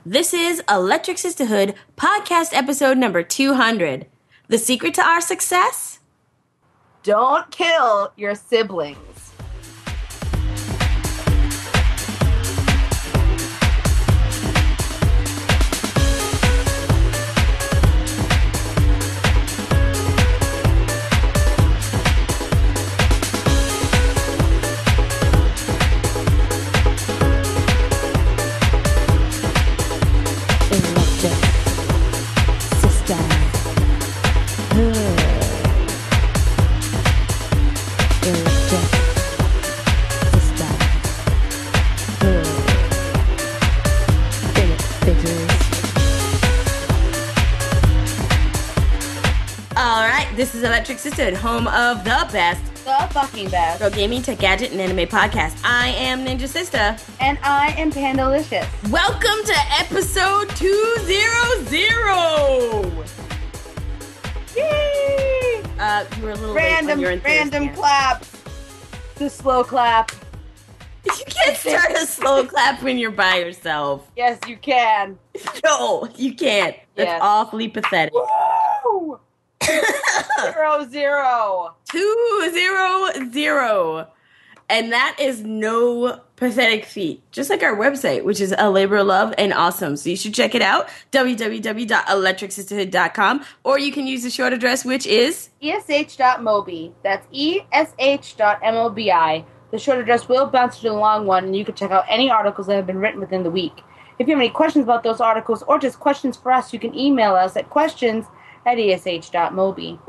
This is Electric Sisterhood podcast episode number 200. The secret to our success? Don't kill your siblings. This is Electric Sisterhood, home of the best, the fucking best, girl gaming, tech gadget, and anime podcast. I am Ninja Sister. And I am Pandalicious. Welcome to episode 200! Yay! You were a little late on your random claps. The slow clap. You can't start a slow clap when you're by yourself. Yes, you can. No, you can't. That's awfully pathetic. Woo! 0-0. 200. And that is no pathetic feat. Just like our website, which is a labor of love and awesome. So you should check it out, www.electricsisterhood.com, or you can use the short address, which is esh.mobi. That's esh.mobi. The short address will bounce to the long one, and you can check out any articles that have been written within the week. If you have any questions about those articles or just questions for us, you can email us at questions@esh.mobi.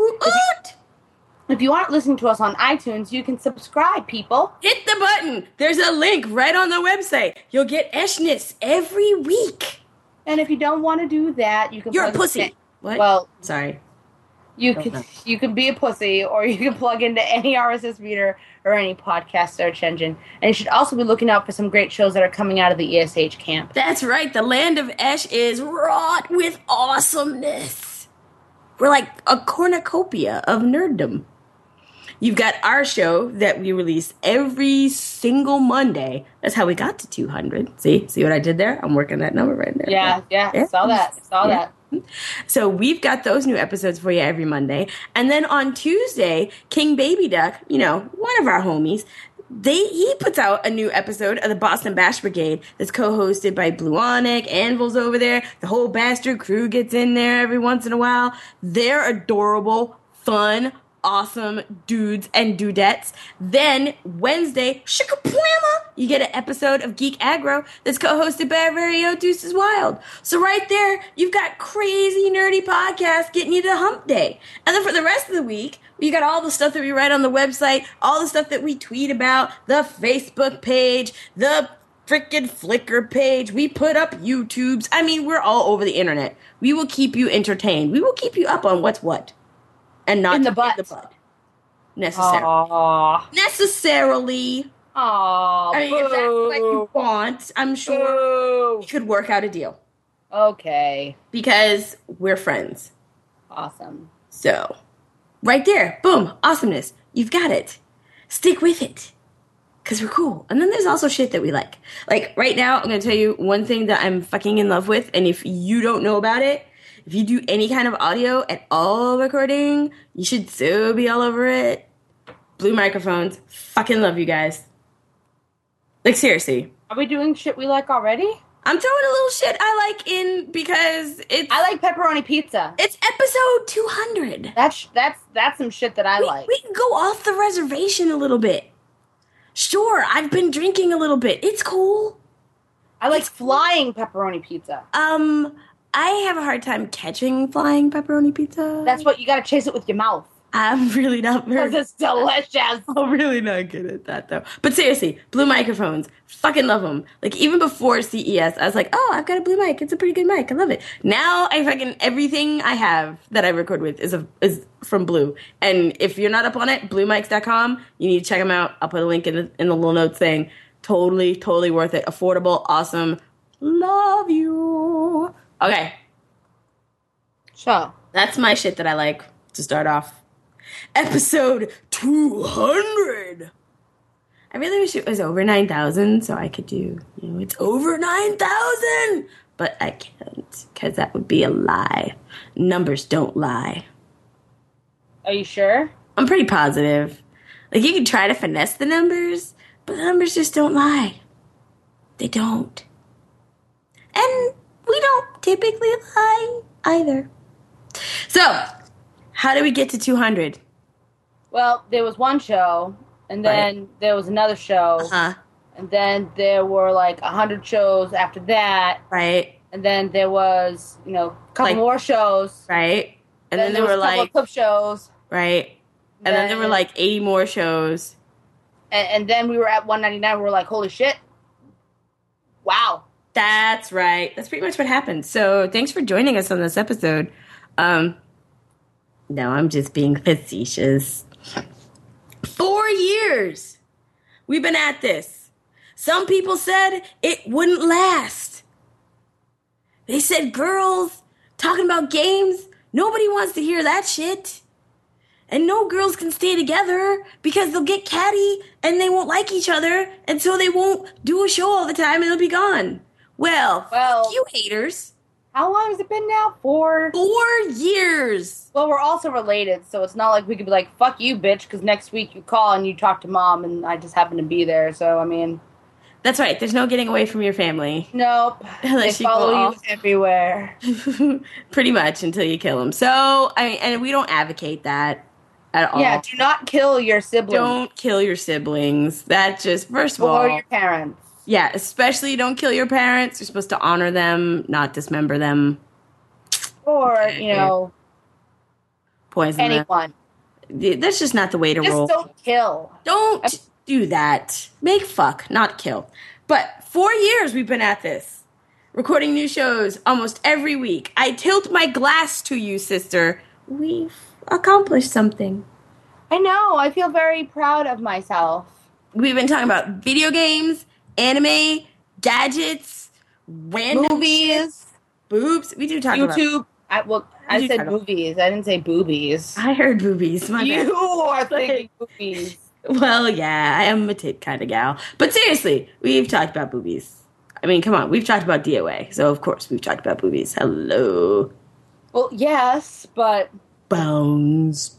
If you aren't listening to us on iTunes, you can subscribe, people. Hit the button. There's a link right on the website. You'll get Eshness every week. And if you don't want to do that, you can... You're a pussy. What? Well... Sorry. You can be a pussy, or you can plug into any RSS reader or any podcast search engine. And you should also be looking out for some great shows that are coming out of the ESH camp. That's right. The land of Esh is wrought with awesomeness. We're like a cornucopia of nerddom. You've got our show that we release every single Monday. That's how we got to 200. See what I did there? I'm working that number right there. Yeah. Saw that. So we've got those new episodes for you every Monday. And then on Tuesday, King Baby Duck, one of our homies, he puts out a new episode of the Boston Bash Brigade that's co-hosted by Bluonic. Anvil's over there. The whole Bastard crew gets in there every once in a while. They're adorable, fun, awesome dudes and dudettes. Then Wednesday, Shikaplama, you get an episode of Geek Aggro that's co-hosted by our very own Deuces Wild. So right there, you've got crazy nerdy podcasts getting you to hump day. And then for the rest of the week, you got all the stuff that we write on the website, all the stuff that we tweet about, the Facebook page, the frickin' Flickr page. We put up YouTubes. I mean, we're all over the internet. We will keep you entertained. We will keep you up on what's what. And not in the butt. Necessarily. Aww. Necessarily. Aww. I mean, if that's what you want, I'm sure we could work out a deal. Okay. Because we're friends. Awesome. So, right there. Boom. Awesomeness. You've got it. Stick with it. Because we're cool. And then there's also shit that we like. Like, right now, I'm going to tell you one thing that I'm fucking in love with. And if you don't know about it, if you do any kind of audio at all recording, you should so be all over it. Blue microphones. Fucking love you guys. Like, seriously. Are we doing shit we like already? I'm throwing a little shit I like in because it's... I like pepperoni pizza. It's episode 200. That's some shit that I like. We can go off the reservation a little bit. Sure, I've been drinking a little bit. It's cool. I like flying pepperoni pizza. I have a hard time catching flying pepperoni pizza. That's what you gotta chase it with your mouth. I'm really not very... Because it's delicious. I'm really not good at that, though. But seriously, blue microphones. Fucking love them. Like, even before CES, I was like, oh, I've got a blue mic. It's a pretty good mic. I love it. Now, everything I have that I record with is from Blue. And if you're not up on it, bluemics.com, you need to check them out. I'll put a link in the little notes saying, totally worth it. Affordable, awesome. Love you. Okay. So, that's my shit that I like to start off. Episode 200. I really wish it was over 9,000 so I could do, it's over 9,000. but I can't because that would be a lie. Numbers don't lie. Are you sure? I'm pretty positive. Like, you can try to finesse the numbers, but the numbers just don't lie. They don't. And we don't typically lie either. So, how do we get to 200? Well, there was one show, and then there was another show, and then there were like 100 shows after that. Right. And then there was, a couple more shows. Right. And then there were a couple of clip shows. Right. And then there were like 80 more shows. And then we were at 199. We were like, holy shit. Wow. That's right. That's pretty much what happened. So thanks for joining us on this episode. No, I'm just being facetious. 4 years we've been at this. Some people said it wouldn't last. They said girls talking about games, nobody wants to hear that shit. And no girls can stay together because they'll get catty and they won't like each other, and so they won't do a show all the time and they'll be gone. Well, fuck you haters. How long has it been now? 4 years. Well, we're also related, so it's not like we could be like, fuck you, bitch, because next week you call and you talk to mom and I just happen to be there. So, I mean... That's right. There's no getting away from your family. Nope. They follow you everywhere. Pretty much until you kill them. So, and we don't advocate that at all. Yeah, do not kill your siblings. Don't kill your siblings. That just, first of all... Or your parents. Yeah, especially don't kill your parents. You're supposed to honor them, not dismember them. Or, poison anyone. Them. That's just not the way to roll. Just don't kill. Don't do that. Make fuck, not kill. But 4 years we've been at this. Recording new shows almost every week. I tilt my glass to you, sister. We've accomplished something. I know. I feel very proud of myself. We've been talking about video games, anime, gadgets, random movies, boobs. We do talk YouTube. about I said movies. I didn't say boobies. I heard boobies. You are thinking boobies. Well, yeah, I am a tit kind of gal. But seriously, we've talked about boobies. I mean, come on. We've talked about DOA. So, of course, we've talked about boobies. Hello. Well, yes, but... Bones.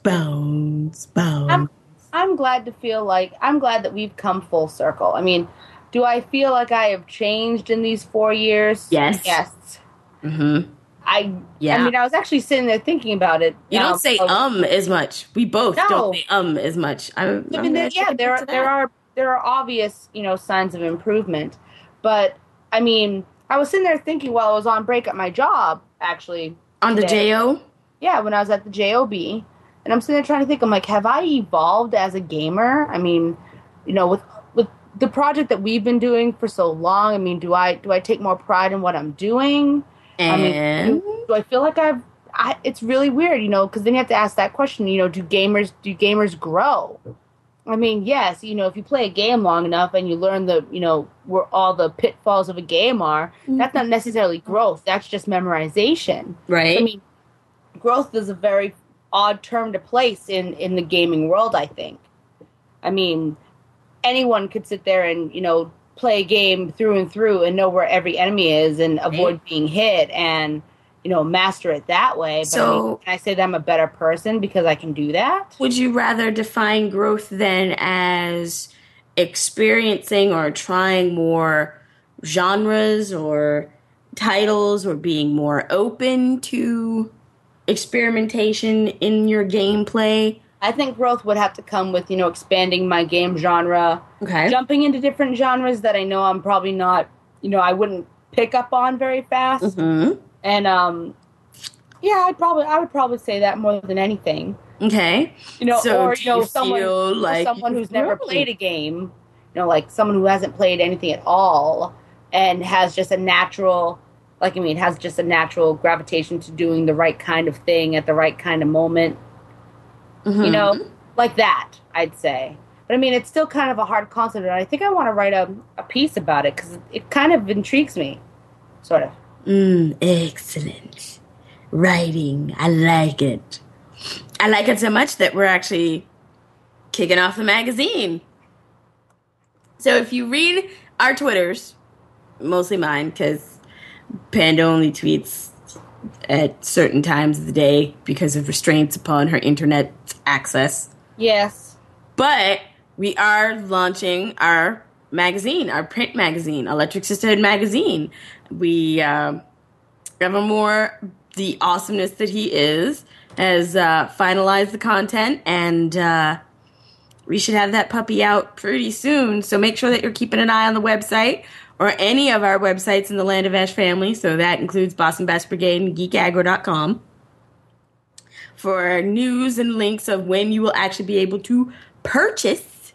I'm glad to feel like... I'm glad that we've come full circle. I mean, do I feel like I have changed in these 4 years? Yes. Yes. Mm-hmm. I mean, I was actually sitting there thinking about it. You don't say as much. We both don't say as much. There are obvious, signs of improvement. But, I mean, I was sitting there thinking while I was on break at my job, actually. On the JO? Yeah, when I was at the JOB. And I'm sitting there trying to think, I'm like, have I evolved as a gamer? I mean, with the project that we've been doing for so long, I mean, do I take more pride in what I'm doing? And? I mean, do I feel like it's really weird, because then you have to ask that question, do gamers grow? I mean, yes, if you play a game long enough and you learn where all the pitfalls of a game are, that's not necessarily growth. That's just memorization. Right. I mean, growth is a very odd term to place in the gaming world, I think. I mean, anyone could sit there and, play a game through and through and know where every enemy is and avoid being hit and, master it that way. But so, can I say that I'm a better person because I can do that? Would you rather define growth then as experiencing or trying more genres or titles or being more open to experimentation in your gameplay? I think growth would have to come with, expanding my game genre, jumping into different genres that I know I'm probably not, I wouldn't pick up on very fast. Mm-hmm. And, I would probably say that more than anything. Okay. Someone who's never played a game, like someone who hasn't played anything at all and has just a natural, gravitation to doing the right kind of thing at the right kind of moment. Mm-hmm. Like that, I'd say. But I mean, it's still kind of a hard concept, and I think I want to write a piece about it because it kind of intrigues me, sort of. Excellent. Writing. I like it. I like it so much that we're actually kicking off the magazine. So if you read our Twitters, mostly mine, because Panda only tweets at certain times of the day because of restraints upon her internet access. Yes. But we are launching our magazine, our print magazine, Electric Sisterhood magazine. We, Evermore, the awesomeness that he is, has finalized the content, and we should have that puppy out pretty soon. So make sure that you're keeping an eye on the website or any of our websites in the Land of Ash family. So that includes Boston Bash Brigade and geekaggro.com for news and links of when you will actually be able to purchase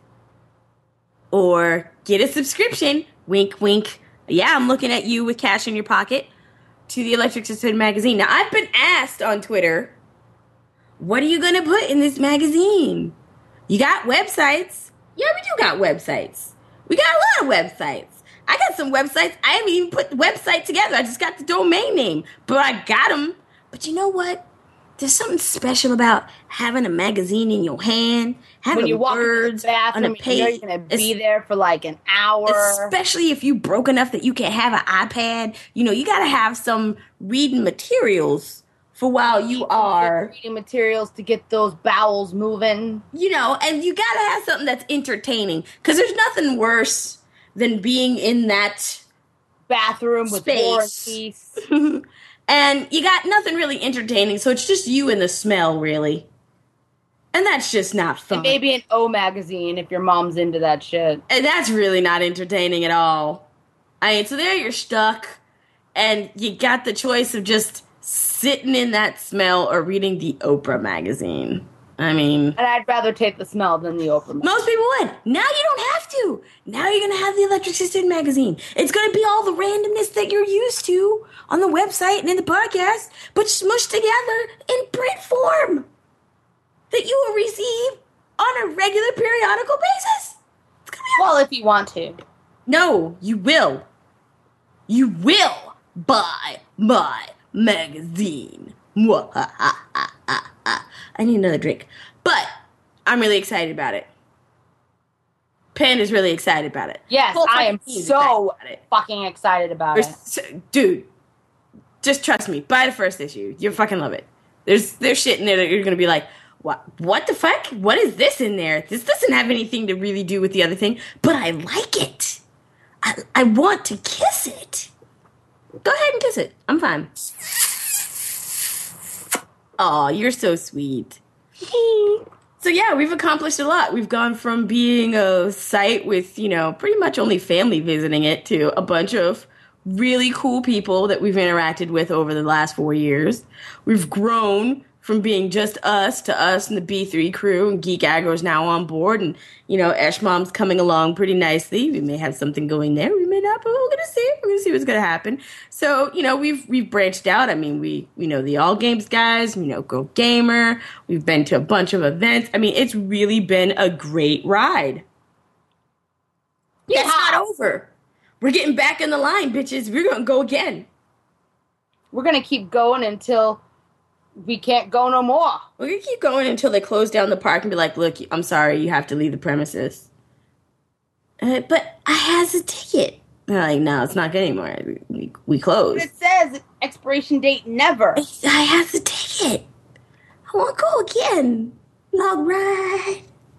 or get a subscription. Wink, wink. Yeah, I'm looking at you with cash in your pocket to the Electric Sisterhood magazine. Now, I've been asked on Twitter, what are you going to put in this magazine? You got websites? Yeah, we do got websites. We got a lot of websites. I got some websites. I haven't even put the website together. I just got the domain name. But I got them. But you know what? There's something special about having a magazine in your hand, having when you walk words in the bathroom, on a page. You're going to be there for like an hour. Especially if you broke enough that you can have an iPad. You know, you got to have some reading materials for while you are reading materials to get those bowels moving. You know, and you got to have something that's entertaining. Because there's nothing worse than being in that bathroom with War and Peace. And you got nothing really entertaining, so it's just you and the smell, really. And that's just not fun. And maybe an O magazine if your mom's into that shit. And that's really not entertaining at all. I mean, so there you're stuck, and you got the choice of just sitting in that smell or reading the Oprah magazine. I mean... And I'd rather take the smell than the Oprah magazine. Most people would. Now you don't have to. Now you're going to have the Electric Sisterhood magazine. It's going to be all the randomness that you're used to on the website and in the podcast, but smushed together in print form that you will receive on a regular periodical basis. Well, if you want to. No, you will. You will buy my magazine. I need another drink. But I'm really excited about it. Panda's really excited about it. Yes, I am so fucking excited about it. Dude, just trust me. Buy the first issue. You'll fucking love it. There's shit in there that you're going to be like, what the fuck? What is this in there? This doesn't have anything to really do with the other thing, but I like it. I want to kiss it. Go ahead and kiss it. I'm fine. Aw, you're so sweet. So yeah, we've accomplished a lot. We've gone from being a site with, you know, pretty much only family visiting it to a bunch of really cool people that we've interacted with over the last 4 years. We've grown from being just us to us and the B3 crew, and Geek Aggro's now on board, and, you know, Ash Mom's coming along pretty nicely. We may have something going there, we may not, but we're gonna see. We're gonna see what's gonna happen. So, you know, we've branched out. I mean, we know the All Games guys, we know Go Gamer, we've been to a bunch of events. I mean, it's really been a great ride. Yeah, it's not over. We're getting back in the line, bitches. We're gonna go again. We're gonna keep going until we can't go no more. We're going to keep going until they close down the park and be like, look, I'm sorry, you have to leave the premises. But I has a ticket. They're like, no, it's not good anymore. We closed. But it says expiration date never. I has a ticket. I want to go again. Long ride.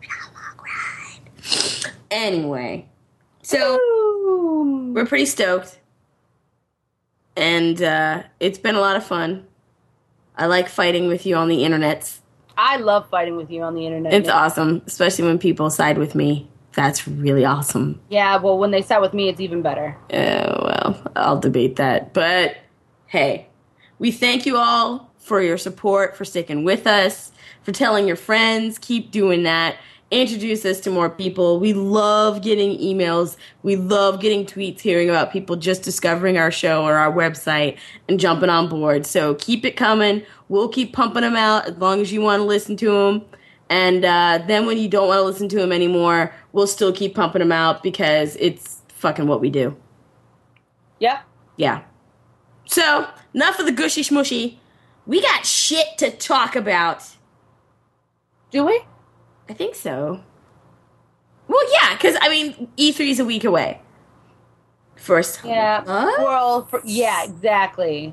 Anyway. So, we're pretty stoked. And it's been a lot of fun. I like fighting with you on the internets. I love fighting with you on the internet. It's awesome, especially when people side with me. That's really awesome. Yeah, well, when they side with me, it's even better. Well, I'll debate that. But, hey, we thank you all for your support, for sticking with us, for telling your friends. Keep doing that. Introduce us to more people. We love getting emails. We love getting tweets, hearing about people just discovering our show or our website and jumping on board. So keep it coming. We'll keep pumping them out as long as you want to listen to them. And then when you don't want to listen to them anymore, we'll still keep pumping them out because it's fucking what we do. Yep. Yeah. So, enough of the gushy smushy. We got shit to talk about. Do we? I think so. Well, yeah, because, I mean, E3 is a week away. First, Yeah. what? Well, yeah, exactly.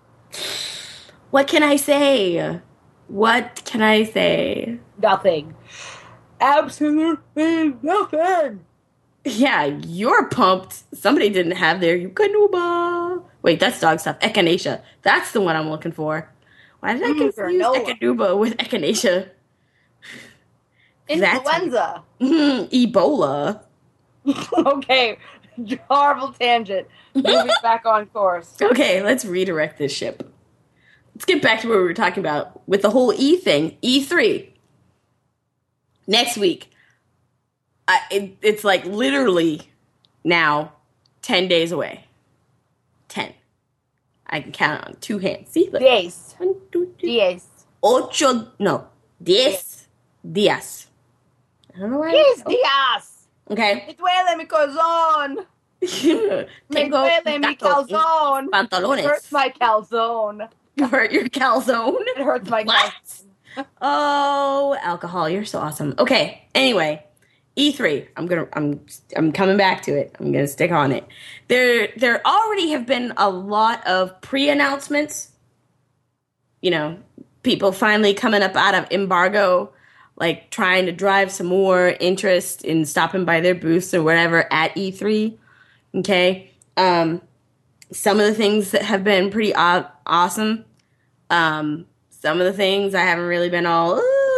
What can I say? What can I say? Nothing. Absolutely nothing. Yeah, you're pumped. Somebody didn't have their Yukonuba. Wait, that's dog stuff. Echinacea. That's the one I'm looking for. Why did I confuse Granola. Echinacea with Echinacea? That's Influenza. Ebola. Okay. Horrible tangent. Moving back on course. Okay, let's redirect this ship. Let's get back to what we were talking about with the whole E thing. E3. Next week. It's like literally now 10 days away. 10. I can count on two hands. See? Look. 10. 1, 2, 3. 10. Ocho. No. 10 días. I don't know why. 10 días. Okay. Me duele mi corazón. Me duele mi calzone. Pantalones. It hurts my calzone. You hurt your calzone? It hurts my What? calzone. Oh, alcohol, you're so awesome. Okay, anyway, E3. I'm coming back to it. I'm gonna stick on it. There already have been a lot of pre-announcements. You know, people finally coming up out of embargo, like trying to drive some more interest in stopping by their booths or whatever at E3. Okay. Some of the things that have been pretty awesome. Some of the things I haven't really been all.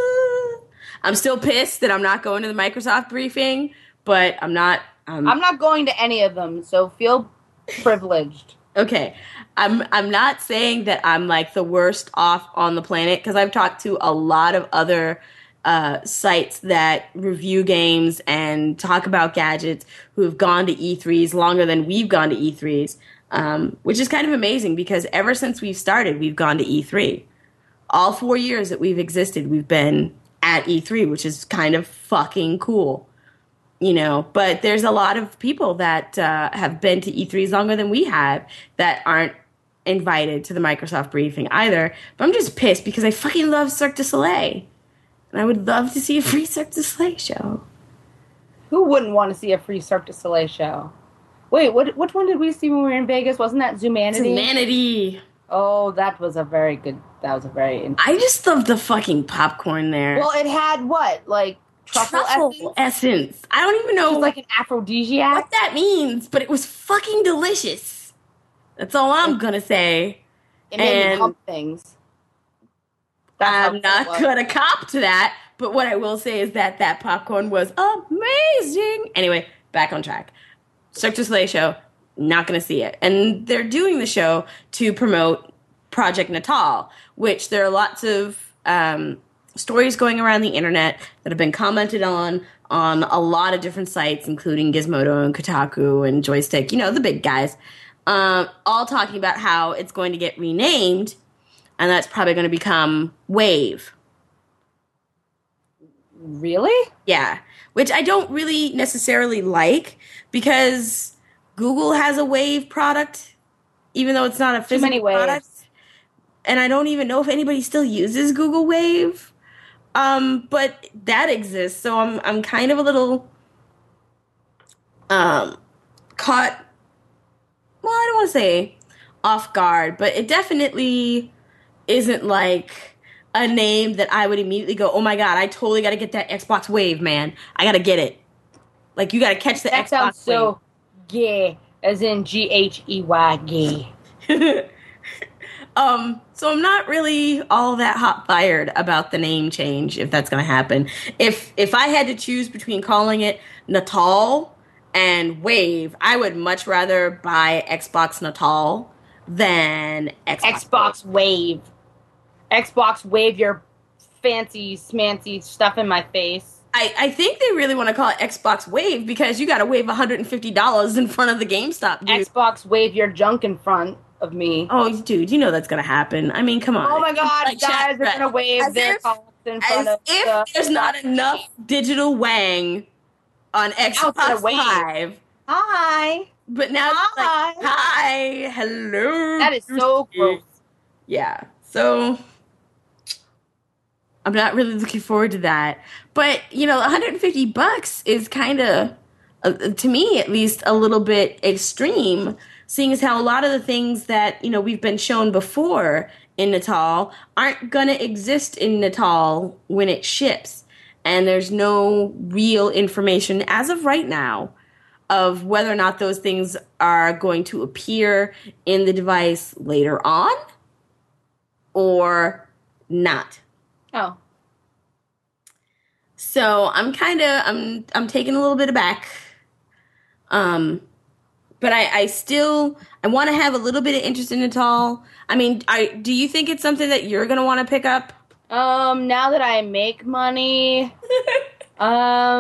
I'm still pissed that I'm not going to the Microsoft briefing, but I'm not. I'm not going to any of them, so feel privileged. Okay. I'm not saying that I'm like the worst off on the planet, because I've talked to a lot of other sites that review games and talk about gadgets who have gone to E3s longer than we've gone to E3s, which is kind of amazing because ever since we've started, we've gone to E3. All 4 years that we've existed, we've been at E3, which is kind of fucking cool. You know, but there's a lot of people that have been to E3s longer than we have that aren't invited to the Microsoft briefing either. But I'm just pissed because I fucking love Cirque du Soleil. And I would love to see a free Cirque du Soleil show. Who wouldn't want to see a free Cirque du Soleil show? Wait, which one did we see when we were in Vegas? Wasn't that Zumanity? Zumanity. Oh, that was a very good. That was a very. I just love the fucking popcorn there. Well, it had what, like truffle essence. I don't even know. It was like an aphrodisiac. What that means, but it was fucking delicious. That's all I'm gonna say. It made me hump things. I'm not gonna cop to that, but what I will say is that that popcorn was amazing. Anyway, back on track. Cirque du Soleil show, not gonna see it. And they're doing the show to promote Project Natal, which there are lots of stories going around the internet that have been commented on a lot of different sites, including Gizmodo and Kotaku and Joystick, you know, the big guys, all talking about how it's going to get renamed, and that's probably going to become Wave. Really? Yeah, which I don't really necessarily like, because Google has a Wave product, even though it's not a physical product. And I don't even know if anybody still uses Google Wave. But that exists, so I'm kind of a little caught. Well, I don't want to say off guard, but it definitely isn't like a name that I would immediately go, "Oh my god, I totally got to get that Xbox Wave, man! I got to get it." Like, you got to catch the Xbox Wave. That sounds so gay, as in GHEY gay. So I'm not really all that hot fired about the name change, if that's going to happen. If I had to choose between calling it Natal and Wave, I would much rather buy Xbox Natal than Xbox Wave. Xbox Wave your fancy, smancy stuff in my face. I think they really want to call it Xbox Wave because you got to wave $150 in front of the GameStop, dude. Xbox Wave your junk in front of me. Oh, dude, you know that's going to happen. I mean, come on. Oh my god, like, guys are going to wave their cocks in front of if there's not enough digital wang on Xbox Live. Hi. But now it's like, hi, hello. That is so gross. Yeah, so I'm not really looking forward to that. But, you know, $150 is kind of to me at least, a little bit extreme, seeing as how a lot of the things that, we've been shown before in Natal aren't going to exist in Natal when it ships. And there's no real information as of right now of whether or not those things are going to appear in the device later on or not. Oh. So I'm taking a little bit aback. But I want to have a little bit of interest in Natal. I mean, do you think it's something that you're going to want to pick up? Now that I make money, I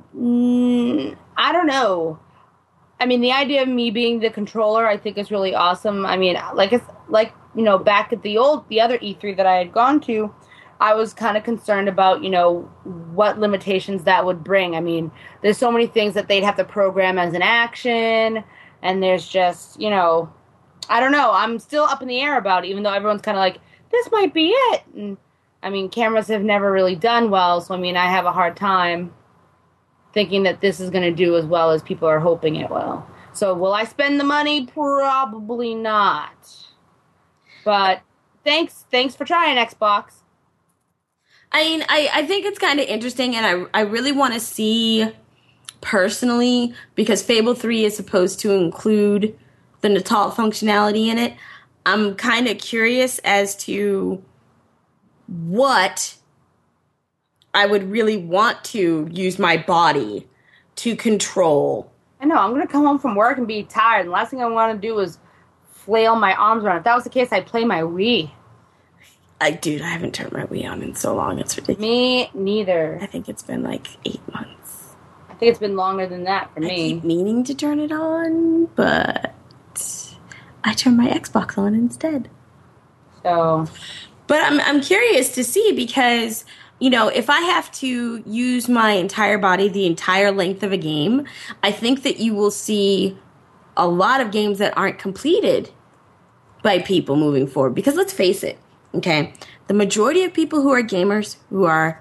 don't know. I mean, the idea of me being the controller, I think is really awesome. I mean, back at the other E3 that I had gone to, I was kind of concerned about, what limitations that would bring. I mean, there's so many things that they'd have to program as an action, and there's just, I don't know. I'm still up in the air about it, even though everyone's kind of like, this might be it. And I mean, cameras have never really done well, so I mean, I have a hard time thinking that this is going to do as well as people are hoping it will. So will I spend the money? Probably not. But thanks for trying, Xbox. I mean, I think it's kind of interesting, and I really want to see, personally, because Fable 3 is supposed to include the Natal functionality in it. I'm kind of curious as to what I would really want to use my body to control. I know, I'm going to come home from work and be tired, and the last thing I want to do is flail my arms around. If that was the case, I'd play my Wii. I haven't turned my Wii on in so long, it's ridiculous. Me neither. I think it's been like 8 months. I think it's been longer than that for me. I keep meaning to turn it on, but I turn my Xbox on instead. So... But I'm curious to see because, if I have to use my entire body the entire length of a game, I think that you will see a lot of games that aren't completed by people moving forward. Because let's face it, okay, the majority of people who are gamers, who are,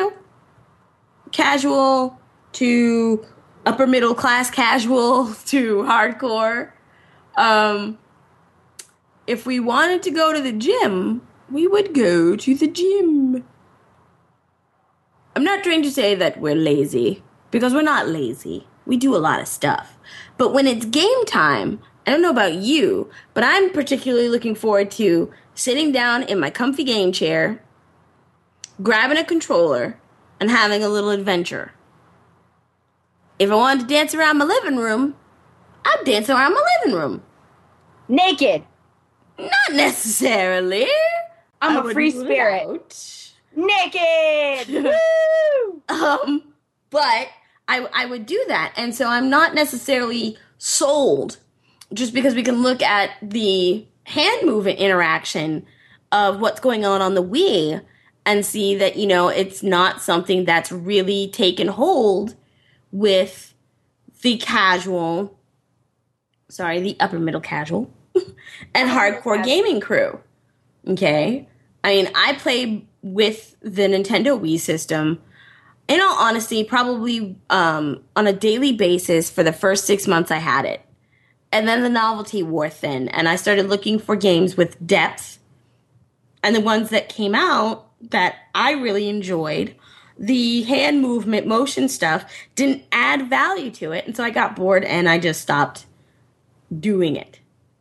casual to upper middle class casual to hardcore, if we wanted to go to the gym, we would go to the gym. I'm not trying to say that we're lazy, because we're not lazy. We do a lot of stuff. But when it's game time, I don't know about you, but I'm particularly looking forward to sitting down in my comfy game chair, grabbing a controller, and having a little adventure. If I wanted to dance around my living room, I'd dance around my living room. Naked. Not necessarily. I'm a free spirit. Naked! Woo! But I would do that. And so I'm not necessarily sold just because we can look at the hand movement interaction of what's going on the Wii and see that, it's not something that's really taken hold with the upper middle casual and hardcore gaming crew. Okay? I mean, I played with the Nintendo Wii system, in all honesty, probably on a daily basis for the first 6 months I had it. And then the novelty wore thin, and I started looking for games with depth. And the ones that came out that I really enjoyed, the hand movement motion stuff didn't add value to it, and so I got bored and I just stopped doing it.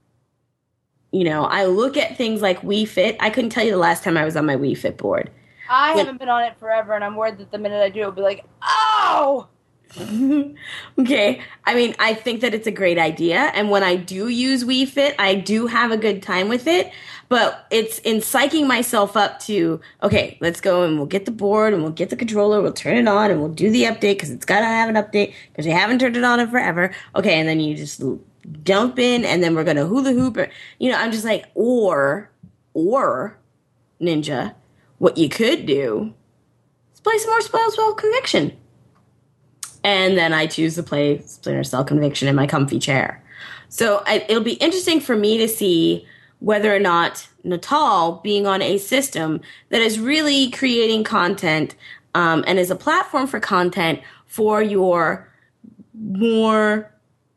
I look at things like Wii Fit. I couldn't tell you the last time I was on my Wii Fit board. I haven't been on it forever, and I'm worried that the minute I do, it'll be like, oh! Okay. I mean, I think that it's a great idea, and when I do use Wii Fit, I do have a good time with it, but it's in psyching myself up to, okay, let's go and we'll get the board, and we'll get the controller, we'll turn it on, and we'll do the update, because it's got to have an update, because we haven't turned it on in forever. Okay, and then you just jump in, and then we're going to hula hoop. I'm just like, or, Ninja, what you could do is play some more Splinter Cell Conviction. And then I choose to play Splinter Cell Conviction in my comfy chair. So it'll be interesting for me to see whether or not Natal, being on a system that is really creating content and is a platform for content for your more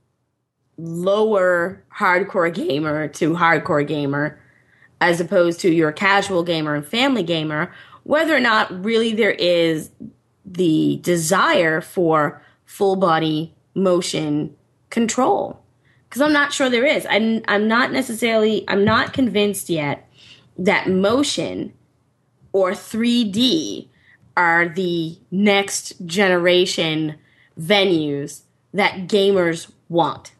lower hardcore gamer to hardcore gamer as opposed to your casual gamer and family gamer, whether or not really there is the desire for full body motion control. Because I'm not sure there is. I'm not convinced yet that motion or 3D are the next generation venues that gamers want.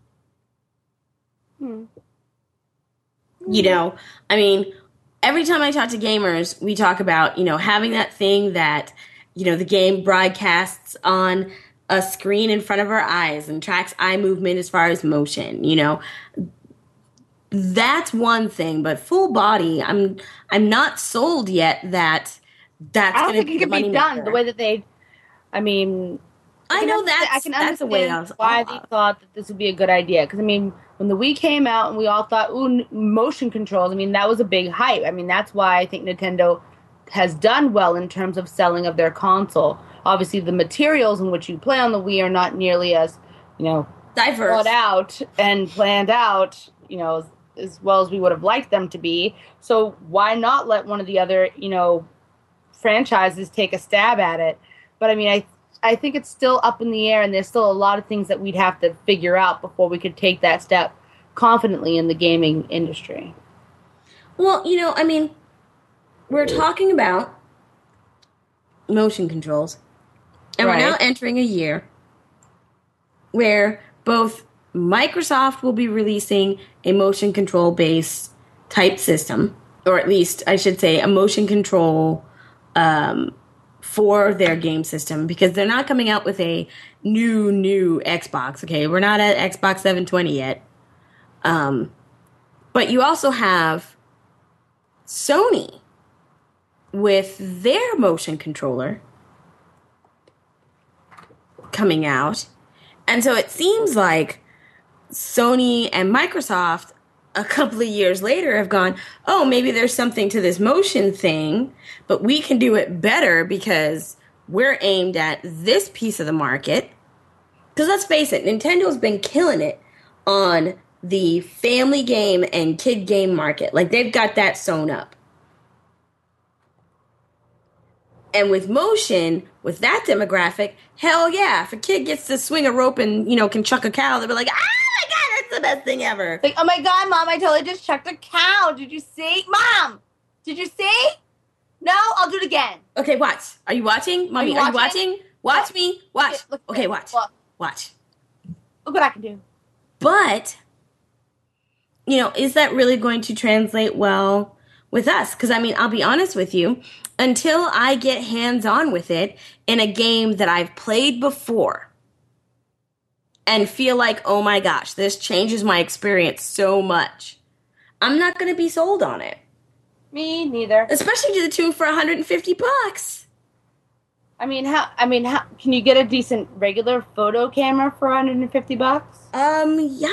You know, I mean, every time I talk to gamers, we talk about, you know, having that thing that, you know, the game broadcasts on a screen in front of our eyes and tracks eye movement as far as motion, you know. That's one thing, but full body, I'm not sold yet that's I don't going to think be it the can money be done maker. the way that they. I mean, I know I can that's the way understand why they thought that this would be a good idea. Because I mean, when the Wii came out and we all thought, ooh, motion controls. I mean, that was a big hype. I mean, that's why I think Nintendo has done well in terms of selling of their console. Obviously, the materials in which you play on the Wii are not nearly as, you know, diverse, thought out and planned out, you know, as well as we would have liked them to be. So why not let one of the other, you know, franchises take a stab at it? But I mean, I think it's still up in the air, and there's still a lot of things that we'd have to figure out before we could take that step confidently in the gaming industry. Well, you know, I mean, we're talking about motion controls, and Right. we're now entering a year where both Microsoft will be releasing a motion control based type system, or at least I should say a motion control for their game system, because they're not coming out with a new Xbox. Okay, we're not at Xbox 720 yet. But you also have Sony with their motion controller coming out. And so it seems like Sony and Microsoft a couple of years later have gone, oh, maybe there's something to this motion thing, but we can do it better because we're aimed at this piece of the market. Because let's face it, Nintendo's been killing it on the family game and kid game market. Like, they've got that sewn up. And with motion, with that demographic, hell yeah, if a kid gets to swing a rope and, you know, can chuck a cow, they'll be like, oh my God, that's the best thing ever. Like, oh my God, Mom, I totally just chucked a cow. Did you see? Mom, did you see? No, I'll do it again. Okay, watch. Are you watching? Mommy, are you watching? Watch me. Watch. Look, Okay, watch. Look. Watch. Look what I can do. But, you know, is that really going to translate well with us? Because, I mean, I'll be honest with you, until I get hands-on with it in a game that I've played before and feel like, oh my gosh, this changes my experience so much, I'm not going to be sold on it. Me neither. Especially to the tune for $150. I mean, how can you get a decent regular photo camera for $150? Yeah.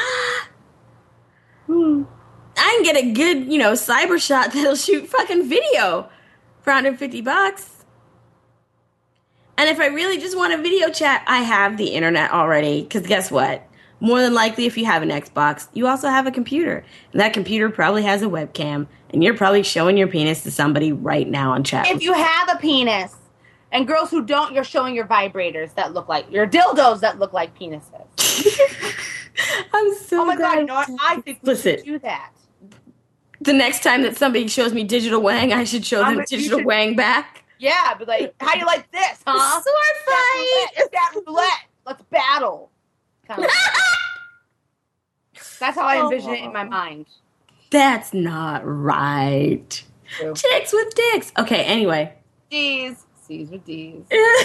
I can get a good, you know, cyber shot that'll shoot fucking video for $150. And if I really just want a video chat, I have the internet already. Because guess what? More than likely, if you have an Xbox, you also have a computer. And that computer probably has a webcam. And you're probably showing your penis to somebody right now on chat. If you have a penis. And girls who don't, you're showing your vibrators that look like, your dildos that look like penises. I'm so Oh my glad. God, you know what? I think we should do that. The next time that somebody shows me digital wang, I should show them digital wang back. Yeah, but like, how do you like this, huh? Sword fight! It's that roulette. Let's battle. Kind of. That's how I envision it in my mind. That's not right. True. Chicks with dicks. Okay, anyway. D's. C's with D's.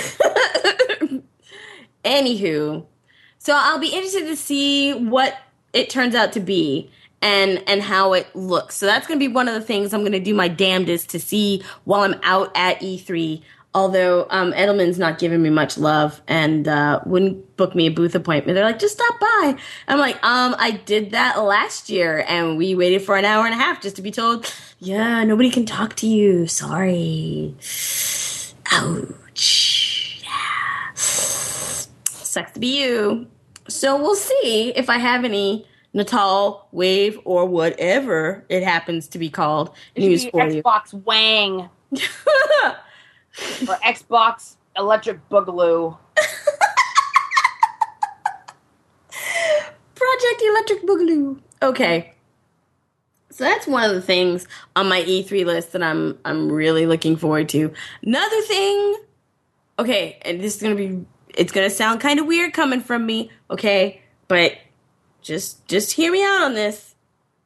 Anywho, so I'll be interested to see what it turns out to be and how it looks. So that's going to be one of the things I'm going to do my damnedest to see while I'm out at E3. Although Edelman's not giving me much love and wouldn't book me a booth appointment. They're like, just stop by. I'm like, I did that last year, and we waited for an hour and a half just to be told, yeah, nobody can talk to you. Sorry. Ouch. Yeah. Sucks to be you. So we'll see if I have any Natal Wave or whatever it happens to be called news for you. Xbox Wang. Or Xbox Electric Boogaloo. Project Electric Boogaloo. Okay. So that's one of the things on my E3 list that I'm really looking forward to. Another thing, okay, and this is it's gonna sound kind of weird coming from me, okay, but just hear me out on this.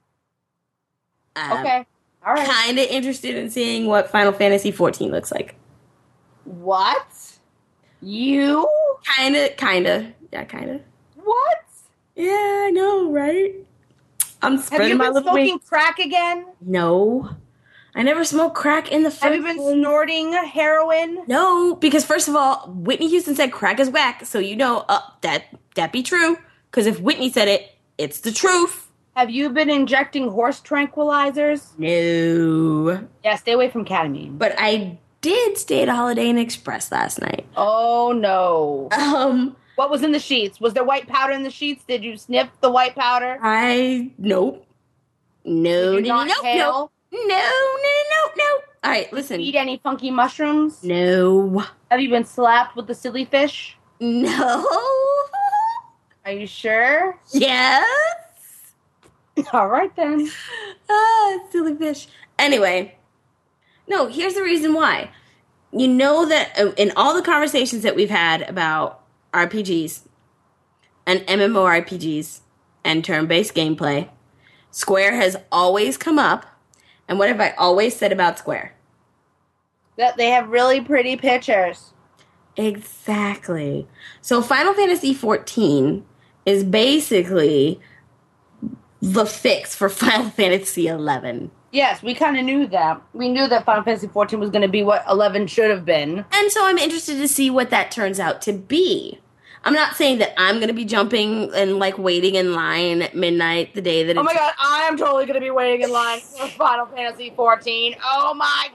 Okay, all right. Kind of interested in seeing what Final Fantasy 14 looks like. What? You? Kinda, yeah, kinda. What? Yeah, I know, right? I'm spreading my little Have you been wings. smoking crack again? No. I never smoked crack in the first Have you been snorting heroin? No, because first of all, Whitney Houston said crack is whack, so you know that be true. Because if Whitney said it, it's the truth. Have you been injecting horse tranquilizers? No. Yeah, stay away from ketamine. But I did stay at a Holiday Inn Express last night. Oh, no. What was in the sheets? Was there white powder in the sheets? Did you sniff the white powder? Nope. No. Did you not inhale? No. All right, listen. Eat any funky mushrooms? No. Have you been slapped with the silly fish? No. Are you sure? Yes. All right, then. Silly fish. Anyway. No, here's the reason why. You know that in all the conversations that we've had about RPGs and MMORPGs and turn-based gameplay, Square has always come up. And what have I always said about Square? That they have really pretty pictures. Exactly. So Final Fantasy XIV is basically the fix for Final Fantasy XI. Yes, we kind of knew that. We knew that Final Fantasy XIV was going to be what 11 should have been. And so I'm interested to see what that turns out to be. I'm not saying that I'm going to be jumping and, like, waiting in line at midnight the day that it's... Oh my god, I am totally going to be waiting in line for Final Fantasy XIV. Oh my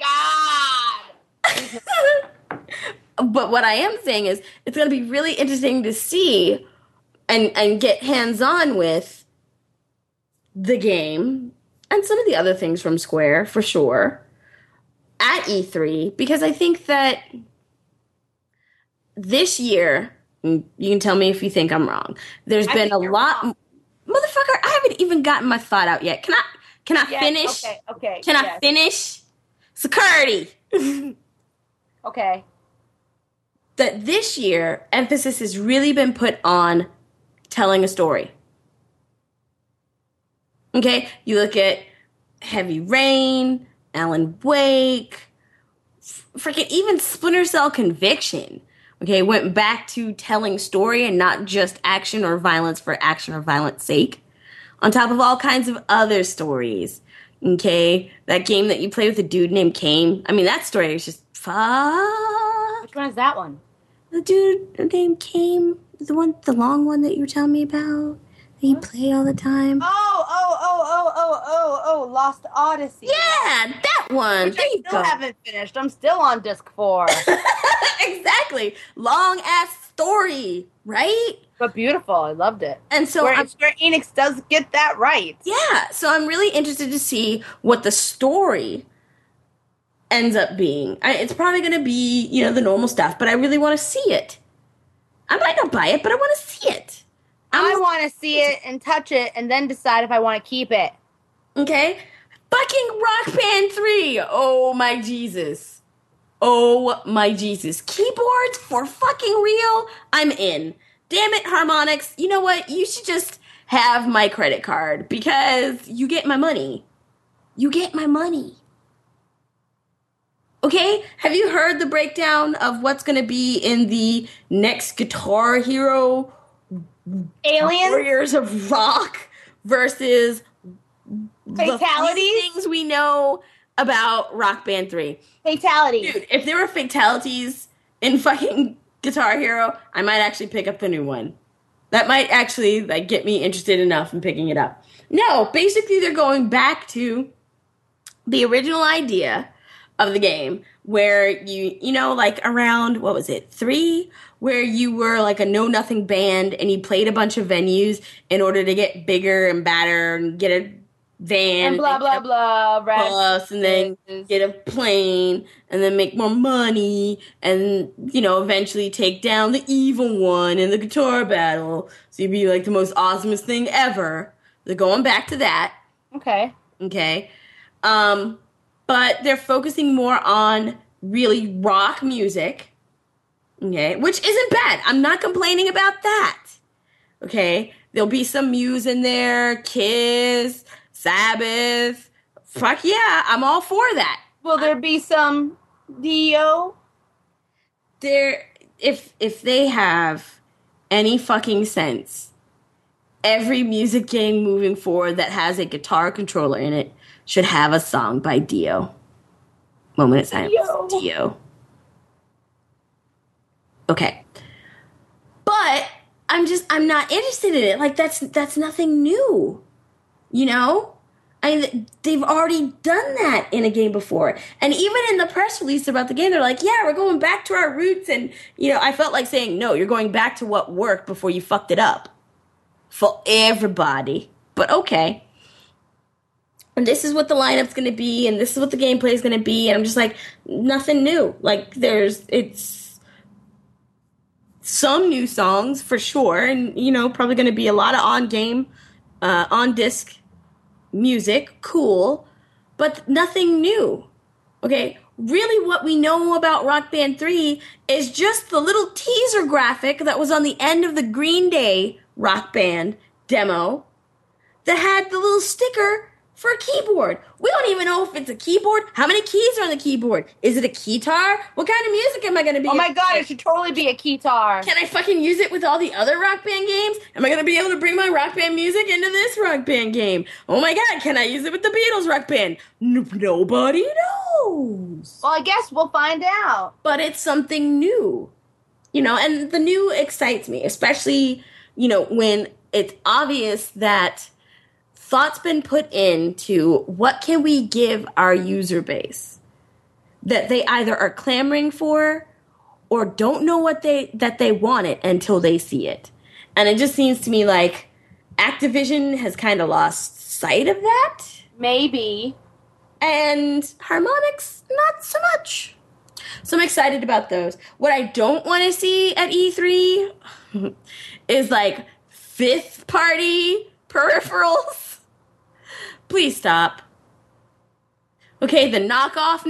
god! But what I am saying is it's going to be really interesting to see and get hands-on with the game and some of the other things from Square, for sure, at E3, because I think that this year, you can tell me if you think I'm wrong, there's been a lot... Wrong. Motherfucker, I haven't even gotten my thought out yet. Can I finish? Okay. Can I finish? Security. Okay. That this year, emphasis has really been put on telling a story. Okay? You look at Heavy Rain, Alan Wake, freaking even Splinter Cell Conviction. Okay? Went back to telling story and not just action or violence for action or violence sake. On top of all kinds of other stories. Okay? That game that you play with a dude named Kane. I mean, that story is just fuck. Which one is that one? The dude named Kane, the long one that you were telling me about, that you play all the time. Oh, Lost Odyssey. Yeah, that one. Which I still haven't finished. I'm still on disc 4. Exactly. Long ass story, right? But beautiful. I loved it. And so Square Enix does get that right. Yeah, so I'm really interested to see what the story ends up being. It's probably going to be, the normal stuff, but I really want to see it. I might not buy it, but I want to see it. I want to see it and touch it and then decide if I want to keep it. Okay? Fucking Rock Band 3. Oh my Jesus. Oh my Jesus. Keyboards for fucking real? I'm in. Damn it, Harmonix. You know what? You should just have my credit card because you get my money. You get my money. Okay? Have you heard the breakdown of what's going to be in the next Guitar Hero Aliens? Warriors of Rock versus fatalities? Things we know about Rock Band 3. Fatalities. Dude, if there were fatalities in fucking Guitar Hero, I might actually pick up the new one. That might actually get me interested enough in picking it up. No, basically they're going back to the original idea of the game where you know, like around, what was it, 3? Where you were like a know-nothing band and you played a bunch of venues in order to get bigger and badder and get a van. And blah, blah, blah. Bus, and then get a plane and then make more money and, you know, eventually take down the evil one in the guitar battle. So you'd be like the most awesomest thing ever. They're going back to that. Okay. But they're focusing more on really rock music, okay, which isn't bad. I'm not complaining about that, okay? There'll be some Muse in there, Kiss, Sabbath. Fuck yeah, I'm all for that. Will there be some Dio? If they have any fucking sense, every music game moving forward that has a guitar controller in it should have a song by Dio. Moment of silence. Dio. Okay. But I'm not interested in it. Like, that's nothing new. You know? They've already done that in a game before. And even in the press release about the game, they're like, yeah, we're going back to our roots. And, you know, I felt like saying, no, you're going back to what worked before you fucked it up. For everybody. But okay. And this is what the lineup's going to be, and this is what the gameplay is going to be, and I'm just like, nothing new. Like, it's some new songs, for sure, and, you know, probably going to be a lot of on-game, on-disc music, cool, but nothing new, okay? Really what we know about Rock Band 3 is just the little teaser graphic that was on the end of the Green Day Rock Band demo that had the little sticker for a keyboard. We don't even know if it's a keyboard. How many keys are on the keyboard? Is it a keytar? What kind of music am I going to be? Oh my god, it should totally be a keytar. Can I fucking use it with all the other Rock Band games? Am I going to be able to bring my Rock Band music into this Rock Band game? Oh my god, can I use it with the Beatles Rock Band? Nobody knows. Well, I guess we'll find out. But it's something new. You know, and the new excites me, especially, you know, when it's obvious that thought's been put into what can we give our user base that they either are clamoring for or don't know that they want it until they see it. And it just seems to me like Activision has kind of lost sight of that. Maybe. And Harmonix, not so much. So I'm excited about those. What I don't want to see at E3 is like fifth party peripherals. Please stop. Okay, the knockoff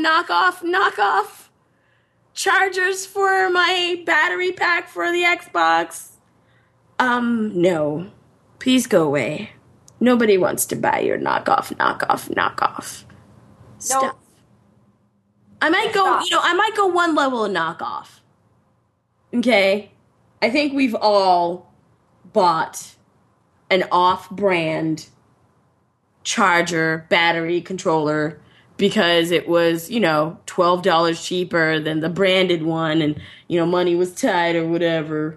chargers for my battery pack for the Xbox. No. Please go away. Nobody wants to buy your knockoff stuff. No. I might go one level of knockoff. Okay? I think we've all bought an off-brand charger, battery, controller, because it was, you know, $12 cheaper than the branded one, and, you know, money was tight or whatever.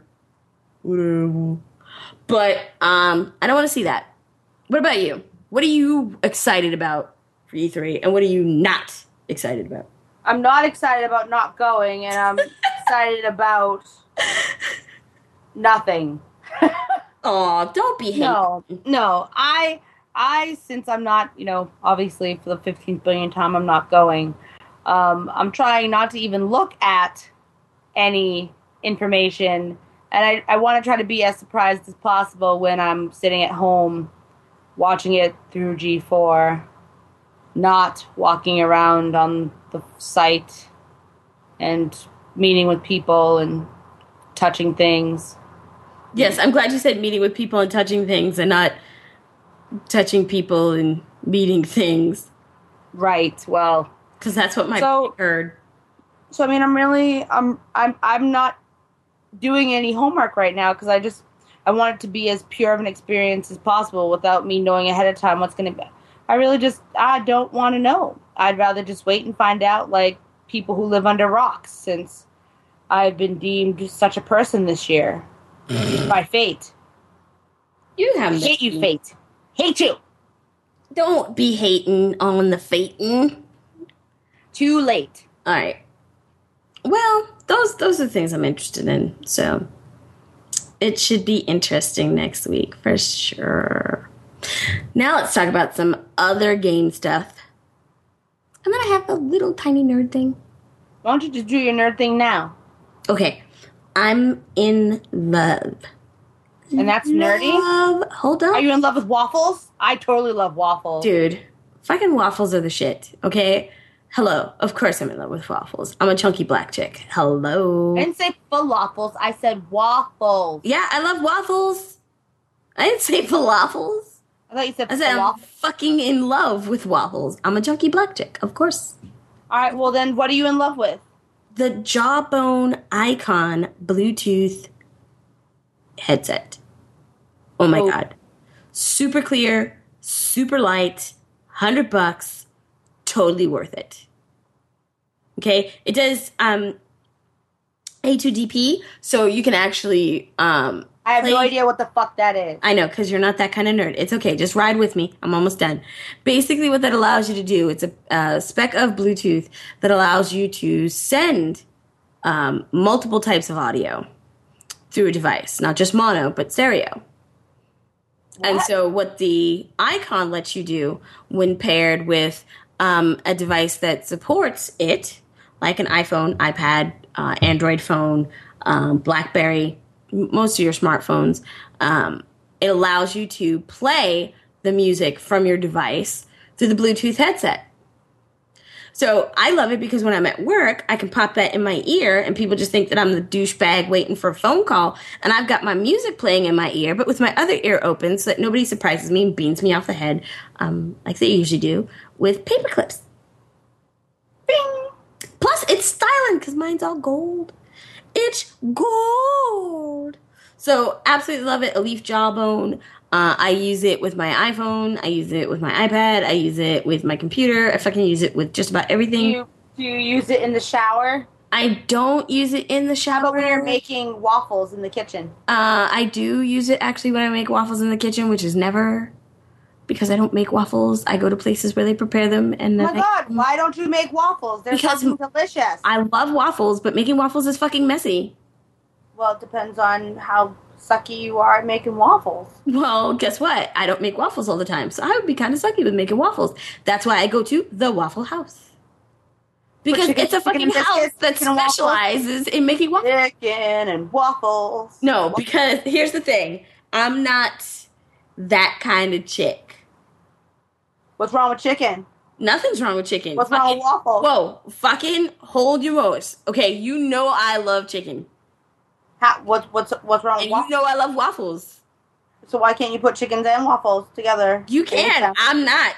But, I don't want to see that. What about you? What are you excited about for E3, and what are you not excited about? I'm not excited about not going, and I'm excited about nothing. Aw, don't be hating. No, I, since I'm not, you know, obviously for the 15th billion time, I'm not going. I'm trying not to even look at any information, and I want to try to be as surprised as possible when I'm sitting at home watching it through G4, not walking around on the site and meeting with people and touching things. Yes, I'm glad you said meeting with people and touching things and not touching people and meeting things. Right. Well, because that's what my brain heard. So I mean, I'm not doing any homework right now because I want it to be as pure of an experience as possible without me knowing ahead of time what's going to be. I don't want to know. I'd rather just wait and find out, like people who live under rocks, since I've been deemed such a person this year by fate. You haven't. Hate you, fate. Hate you. Don't be hating on the fating. Too late. All right. Well, those are things I'm interested in. So it should be interesting next week for sure. Now let's talk about some other game stuff. And then I have a little tiny nerd thing. Why don't you just do your nerd thing now? Okay. I'm in love. And that's nerdy? Hold on. Are you in love with waffles? I totally love waffles. Dude, fucking waffles are the shit, okay? Hello. Of course I'm in love with waffles. I'm a chunky black chick. Hello. I didn't say falafels. I said waffles. Yeah, I love waffles. I didn't say falafels. I thought you said I said I'm falafels. fucking in love with waffles. I'm a chunky black chick, of course. All right, well then what are you in love with? The Jawbone Icon Bluetooth headset. Oh my god. Super clear, super light, $100, totally worth it. Okay, it does A2DP, so you can actually I have no idea what the fuck that is. I know, because you're not that kind of nerd. It's okay. Just ride with me. I'm almost done. Basically, what that allows you to do, it's a spec of Bluetooth that allows you to send multiple types of audio through a device. Not just mono, but stereo. What? And so what the Icon lets you do when paired with a device that supports it, like an iPhone, iPad, Android phone, BlackBerry, most of your smartphones, it allows you to play the music from your device through the Bluetooth headset. So I love it because when I'm at work, I can pop that in my ear and people just think that I'm the douchebag waiting for a phone call and I've got my music playing in my ear, but with my other ear open so that nobody surprises me and beans me off the head, like they usually do, with paper clips. Bing! Plus, it's styling because mine's all gold. It's gold. So, absolutely love it. A Leaf Jawbone. I use it with my iPhone. I use it with my iPad. I use it with my computer. I fucking use it with just about everything. Do you use it in the shower? I don't use it in the shower. How about when you're making waffles in the kitchen? I do use it actually when I make waffles in the kitchen, which is never because I don't make waffles. I go to places where they prepare them. And oh my god, why don't you make waffles? They're fucking delicious. I love waffles, but making waffles is fucking messy. Well, it depends on how sucky you are at making waffles. Well, guess what? I don't make waffles all the time, so I would be kind of sucky with making waffles. That's why I go to the Waffle House. Because it's a fucking house that specializes in making waffles. Chicken and waffles. No, because here's the thing. I'm not that kind of chick. What's wrong with chicken? Nothing's wrong with chicken. What's wrong with waffles? Whoa, fucking hold your nose. Okay, you know I love chicken. What's wrong with waffles? You know I love waffles. So why can't you put chickens and waffles together? You can. I'm not.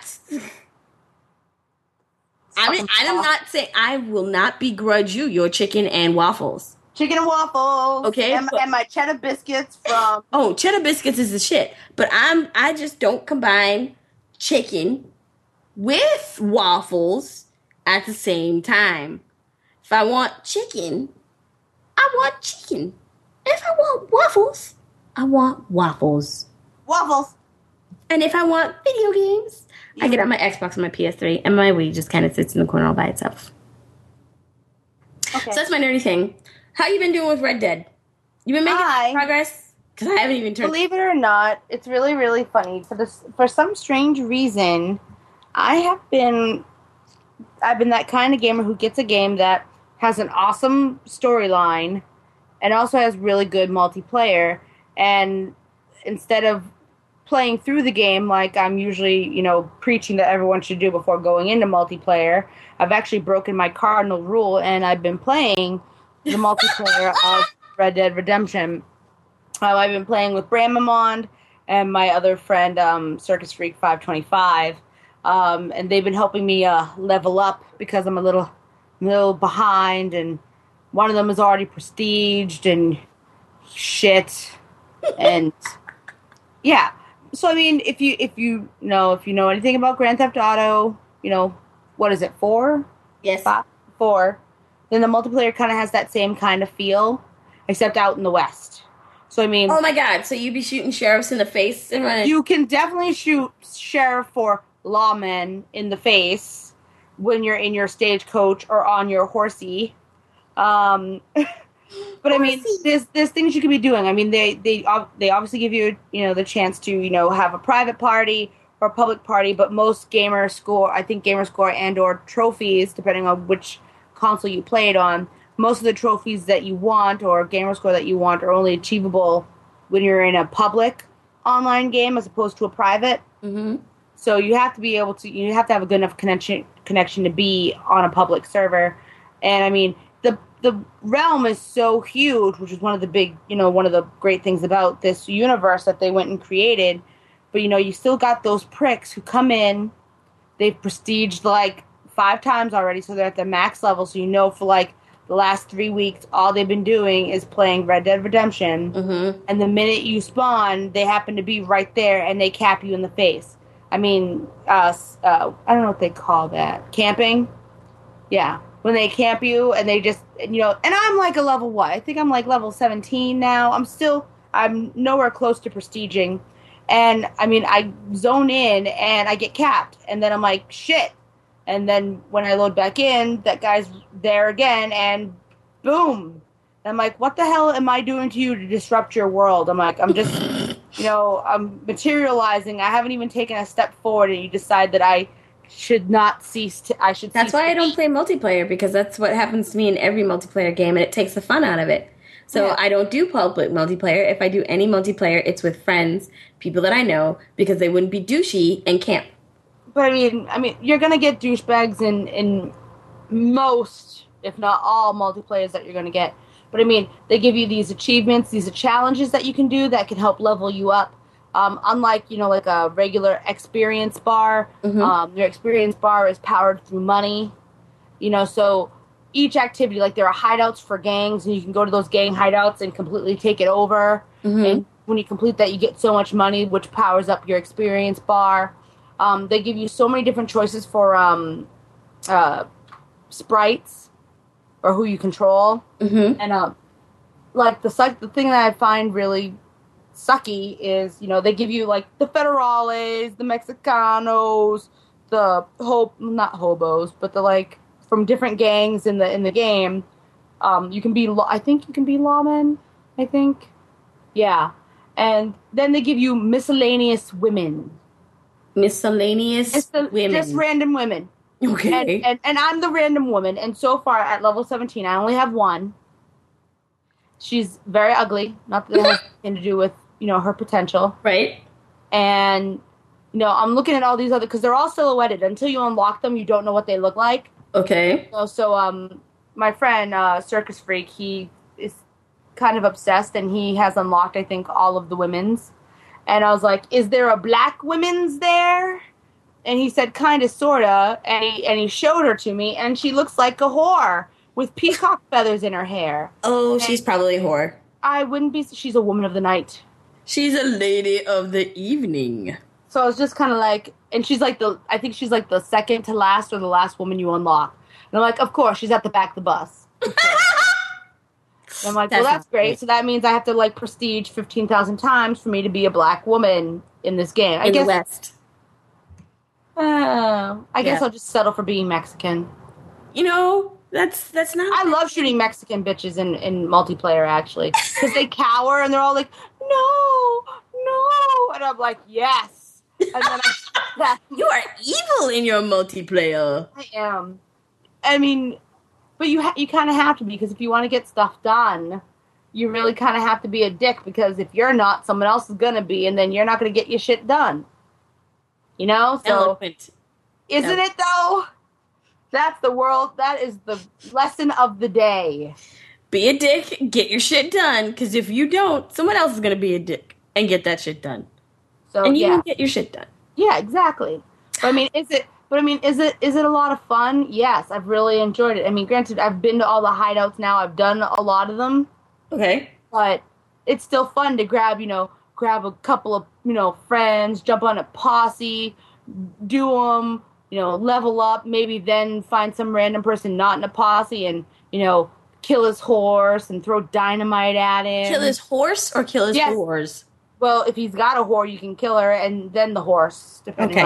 I'm not saying I will not begrudge you your chicken and waffles. Chicken and waffles. Okay. And my cheddar biscuits from... Oh, cheddar biscuits is the shit. But I just don't combine chicken with waffles at the same time. If I want chicken, I want chicken. If I want waffles, I want waffles. Waffles. And if I want video games, I get out my Xbox and my PS3, and my Wii just kind of sits in the corner all by itself. Okay. So that's my nerdy thing. How you been doing with Red Dead? You been making progress? Because I haven't even turned... Believe it or not, it's really, really funny. For some strange reason, I've been that kind of gamer who gets a game that has an awesome storyline and also has really good multiplayer. And instead of playing through the game like I'm usually, preaching that everyone should do before going into multiplayer, I've actually broken my cardinal rule and I've been playing the multiplayer of Red Dead Redemption. I've been playing with Bramamond and my other friend, Circus Freak 525. And they've been helping me level up because I'm a little behind, and one of them is already prestiged and shit. And yeah. So I mean, if you know anything about Grand Theft Auto, what is it, 4? Yes. 4. Then the multiplayer kind of has that same kind of feel, except out in the West. So I mean, oh my god! So you be shooting sheriffs in the face and running? You can definitely shoot sheriff or lawmen in the face, when you're in your stagecoach or on your horsey. But I mean, there's things you could be doing. I mean, they obviously give you the chance to have a private party or a public party, but most gamer score and or trophies, depending on which console you play it on, most of the trophies that you want or gamer score that you want are only achievable when you're in a public online game as opposed to a private. Mm-hmm. So you have to be able to have a good enough connection to be on a public server. And I mean, the realm is so huge, which is one of the great things about this universe that they went and created. But you still got those pricks who come in, they've prestiged like 5 times already, so they're at their max level. So for like the last 3 weeks, all they've been doing is playing Red Dead Redemption. Mm-hmm. And the minute you spawn, they happen to be right there and they cap you in the face. I mean, I don't know what they call that. Camping? Yeah. When they camp you and they just, and I'm like a level what? I think I'm like level 17 now. I'm nowhere close to prestiging. And I mean, I zone in and I get capped. And then I'm like, shit. And then when I load back in, that guy's there again and boom. And I'm like, what the hell am I doing to you to disrupt your world? I'm like, I'm just, I'm materializing. I haven't even taken a step forward and you decide that I should not cease to, I should That's why I don't play multiplayer, because that's what happens to me in every multiplayer game, and it takes the fun out of it. So I don't do public multiplayer. If I do any multiplayer, it's with friends, people that I know, because they wouldn't be douchey and camp. But I mean, you're gonna get douchebags in most, if not all, multiplayers that you're gonna get. But I mean, they give you these achievements, these are challenges that you can do that can help level you up. Unlike, like a regular experience bar, your experience bar is powered through money. So each activity, like there are hideouts for gangs, and you can go to those gang hideouts and completely take it over. Mm-hmm. And when you complete that, you get so much money, which powers up your experience bar. They give you so many different choices for sprites or who you control. Mm-hmm. And like the thing that I find really sucky is, they give you like the federales, the Mexicanos, not hobos, but the like from different gangs in the game. You can be, I think you can be lawmen. I think, yeah. And then they give you miscellaneous women. Miscellaneous women. Just random women. Okay. And I'm the random woman. And so far at level 17, I only have one. She's very ugly. Not that it has anything to do with, her potential. Right. And, I'm looking at all these other, because they're all silhouetted. Until you unlock them, you don't know what they look like. Okay. So my friend, Circus Freak, he is kind of obsessed, and he has unlocked, I think, all of the women's. And I was like, is there a black women's there? And he said, kind of, sort of. And he showed her to me, and she looks like a whore with peacock feathers in her hair. Oh, and she's probably a whore. I wouldn't be. She's a woman of the night. She's a lady of the evening. So I was just kind of like, and she's like I think she's like the second to last or the last woman you unlock. And I'm like, of course, she's at the back of the bus. And I'm like, well, that's great. So that means I have to like prestige 15,000 times for me to be a black woman in this game. I guess. The West. I guess I'll just settle for being Mexican. That's not. I love shooting Mexican bitches in multiplayer, actually, because they cower and they're all like, no, and I'm like, yes. And then you are evil in your multiplayer. I am. I mean, but you kind of have to be, because if you want to get stuff done, you really kind of have to be a dick, because if you're not, someone else is gonna be, and then you're not gonna get your shit done. So Eloquent. Isn't it though? That's the world. That is the lesson of the day. Be a dick, get your shit done, because if you don't, someone else is going to be a dick and get that shit done. So and you can get your shit done. Yeah, exactly. But is it a lot of fun? Yes, I've really enjoyed it. I mean, granted, I've been to all the hideouts now. I've done a lot of them. Okay. But it's still fun to grab a couple of, friends, jump on a posse, do them, level up, maybe then find some random person not in a posse and, kill his horse and throw dynamite at him. Kill his horse or kill his whores? Well, if he's got a whore, you can kill her and then the horse, depending on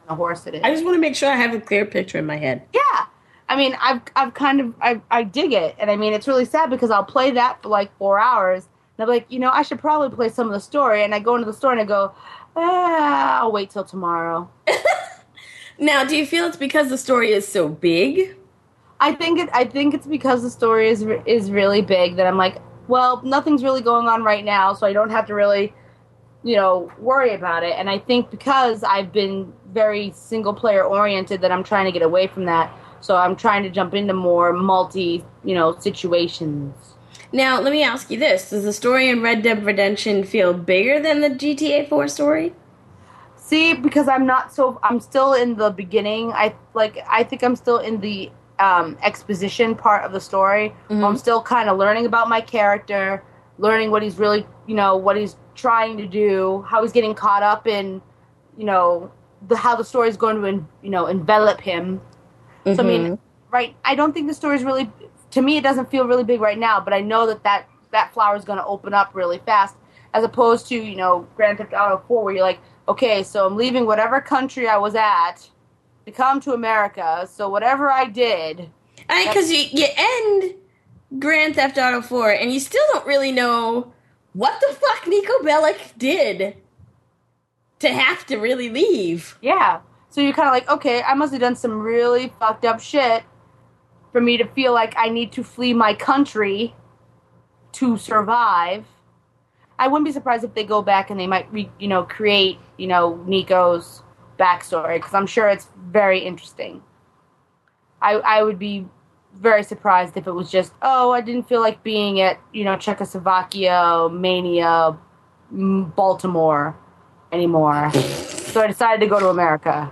the horse it is. I just want to make sure I have a clear picture in my head. Yeah. I mean, I dig it. And I mean, it's really sad because I'll play that for like 4 hours. And I'm like, I should probably play some of the story. And I go into the store and I go, I'll wait till tomorrow. Now, do you feel it's because the story is so big? I think it's because the story is really big that I'm like, well, nothing's really going on right now, so I don't have to really, worry about it. And I think because I've been very single player oriented that I'm trying to get away from that. So I'm trying to jump into more multi, situations. Now, let me ask you this. Does the story in Red Dead Redemption feel bigger than the GTA 4 story? See, because I'm still in the beginning. I think I'm still in the exposition part of the story. Mm-hmm. I'm still kind of learning about my character, learning what he's really, what he's trying to do, how he's getting caught up in, how the story is going to, envelop him. Mm-hmm. So, I mean, right, I don't think the story is really, to me, it doesn't feel really big right now, but I know that flower is going to open up really fast, as opposed to, Grand Theft Auto 4, where you're like, okay, so I'm leaving whatever country I was at to come to America, so whatever I did... Because you end Grand Theft Auto 4, and you still don't really know what the fuck Niko Bellic did to have to really leave. Yeah. So you're kind of like, okay, I must have done some really fucked up shit for me to feel like I need to flee my country to survive. I wouldn't be surprised if they go back and they might, create, Niko's backstory, because I'm sure it's very interesting. I would be very surprised if it was just, I didn't feel like being at, Czechoslovakia, Mania, Baltimore anymore. So I decided to go to America.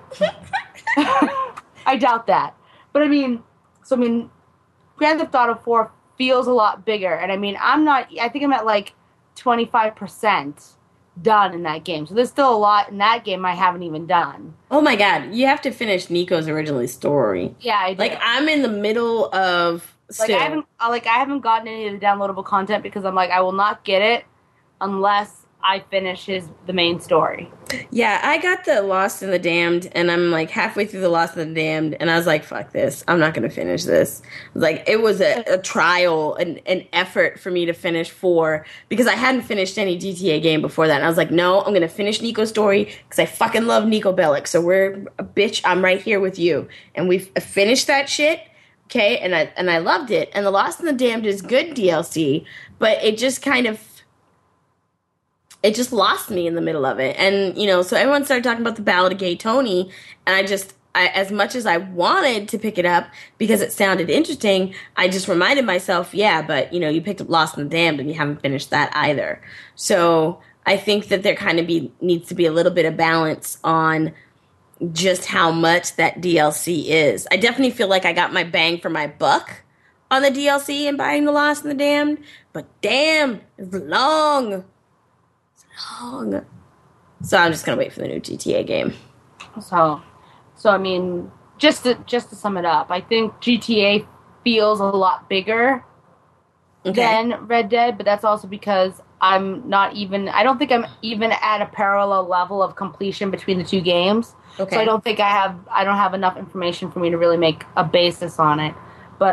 I doubt that. But I mean, Grand Theft Auto 4 feels a lot bigger. And I think I'm at like 25% done in that game. So there's still a lot in that game I haven't even done. Oh my god, you have to finish Niko's original story. Yeah, I do. Like, I'm in the middle of still. I haven't gotten any of the downloadable content because I'm like, I will not get it unless I finish the main story. Yeah, I got the Lost and the Damned, and I'm like halfway through the Lost and the Damned, and I was like, fuck this. I'm not going to finish this. Like, it was a trial, an effort for me to finish 4, because I hadn't finished any GTA game before that. And I was like, no, I'm going to finish Niko's story, because I fucking love Niko Bellic. So bitch, I'm right here with you. And we finished that shit, okay, and I loved it. And the Lost and the Damned is good DLC, but it just kind of, it just lost me in the middle of it. And, so everyone started talking about the Ballad of Gay Tony, and I as much as I wanted to pick it up because it sounded interesting, I just reminded myself, yeah, but, you picked up Lost and the Damned and you haven't finished that either. So I think that there kind of needs to be a little bit of balance on just how much that DLC is. I definitely feel like I got my bang for my buck on the DLC and buying the Lost and the Damned, but damn, it's long. So I'm just gonna wait for the new GTA game. So I mean, just to sum it up, I think GTA feels a lot bigger than Red Dead, but that's also because I don't think I'm even at a parallel level of completion between the two games. Okay. So I don't think I don't have enough information for me to really make a basis on it. But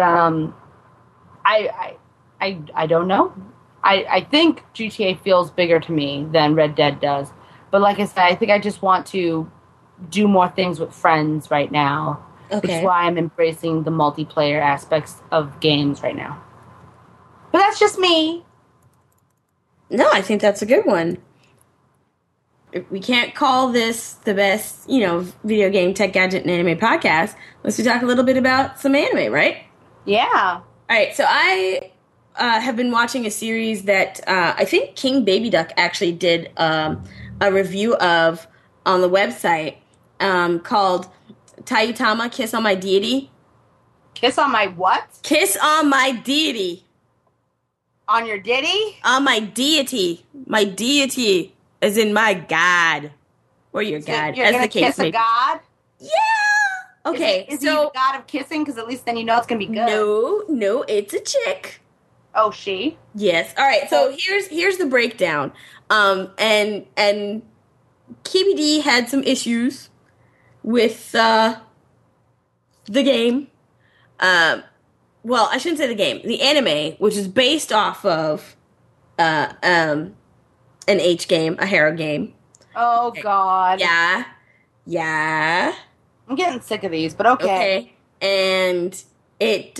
I don't know. I think GTA feels bigger to me than Red Dead does. But like I said, I think I just want to do more things with friends right now. Okay. Which is why I'm embracing the multiplayer aspects of games right now. But that's just me. No, I think that's a good one. We can't call this the best, video game, tech, gadget, and anime podcast unless we talk a little bit about some anime, right? Yeah. All right, so I have been watching a series that I think King Baby Duck actually did a review of on the website called Tayutama Kiss on My Deity. Kiss on my what? Kiss on my deity. On your ditty? On my deity. My deity as in my God. Or your God. You're going to kiss a God? Yeah! Okay, is he the God of kissing? Because at least then you know it's going to be good. No, it's a chick. Oh, she? Yes. All right. So here's the breakdown. And KBD had some issues, with the game. Well, I shouldn't say the game. The anime, which is based off of an H game, a Hero game. Oh, God. Yeah. Yeah. I'm getting sick of these, but okay. And it,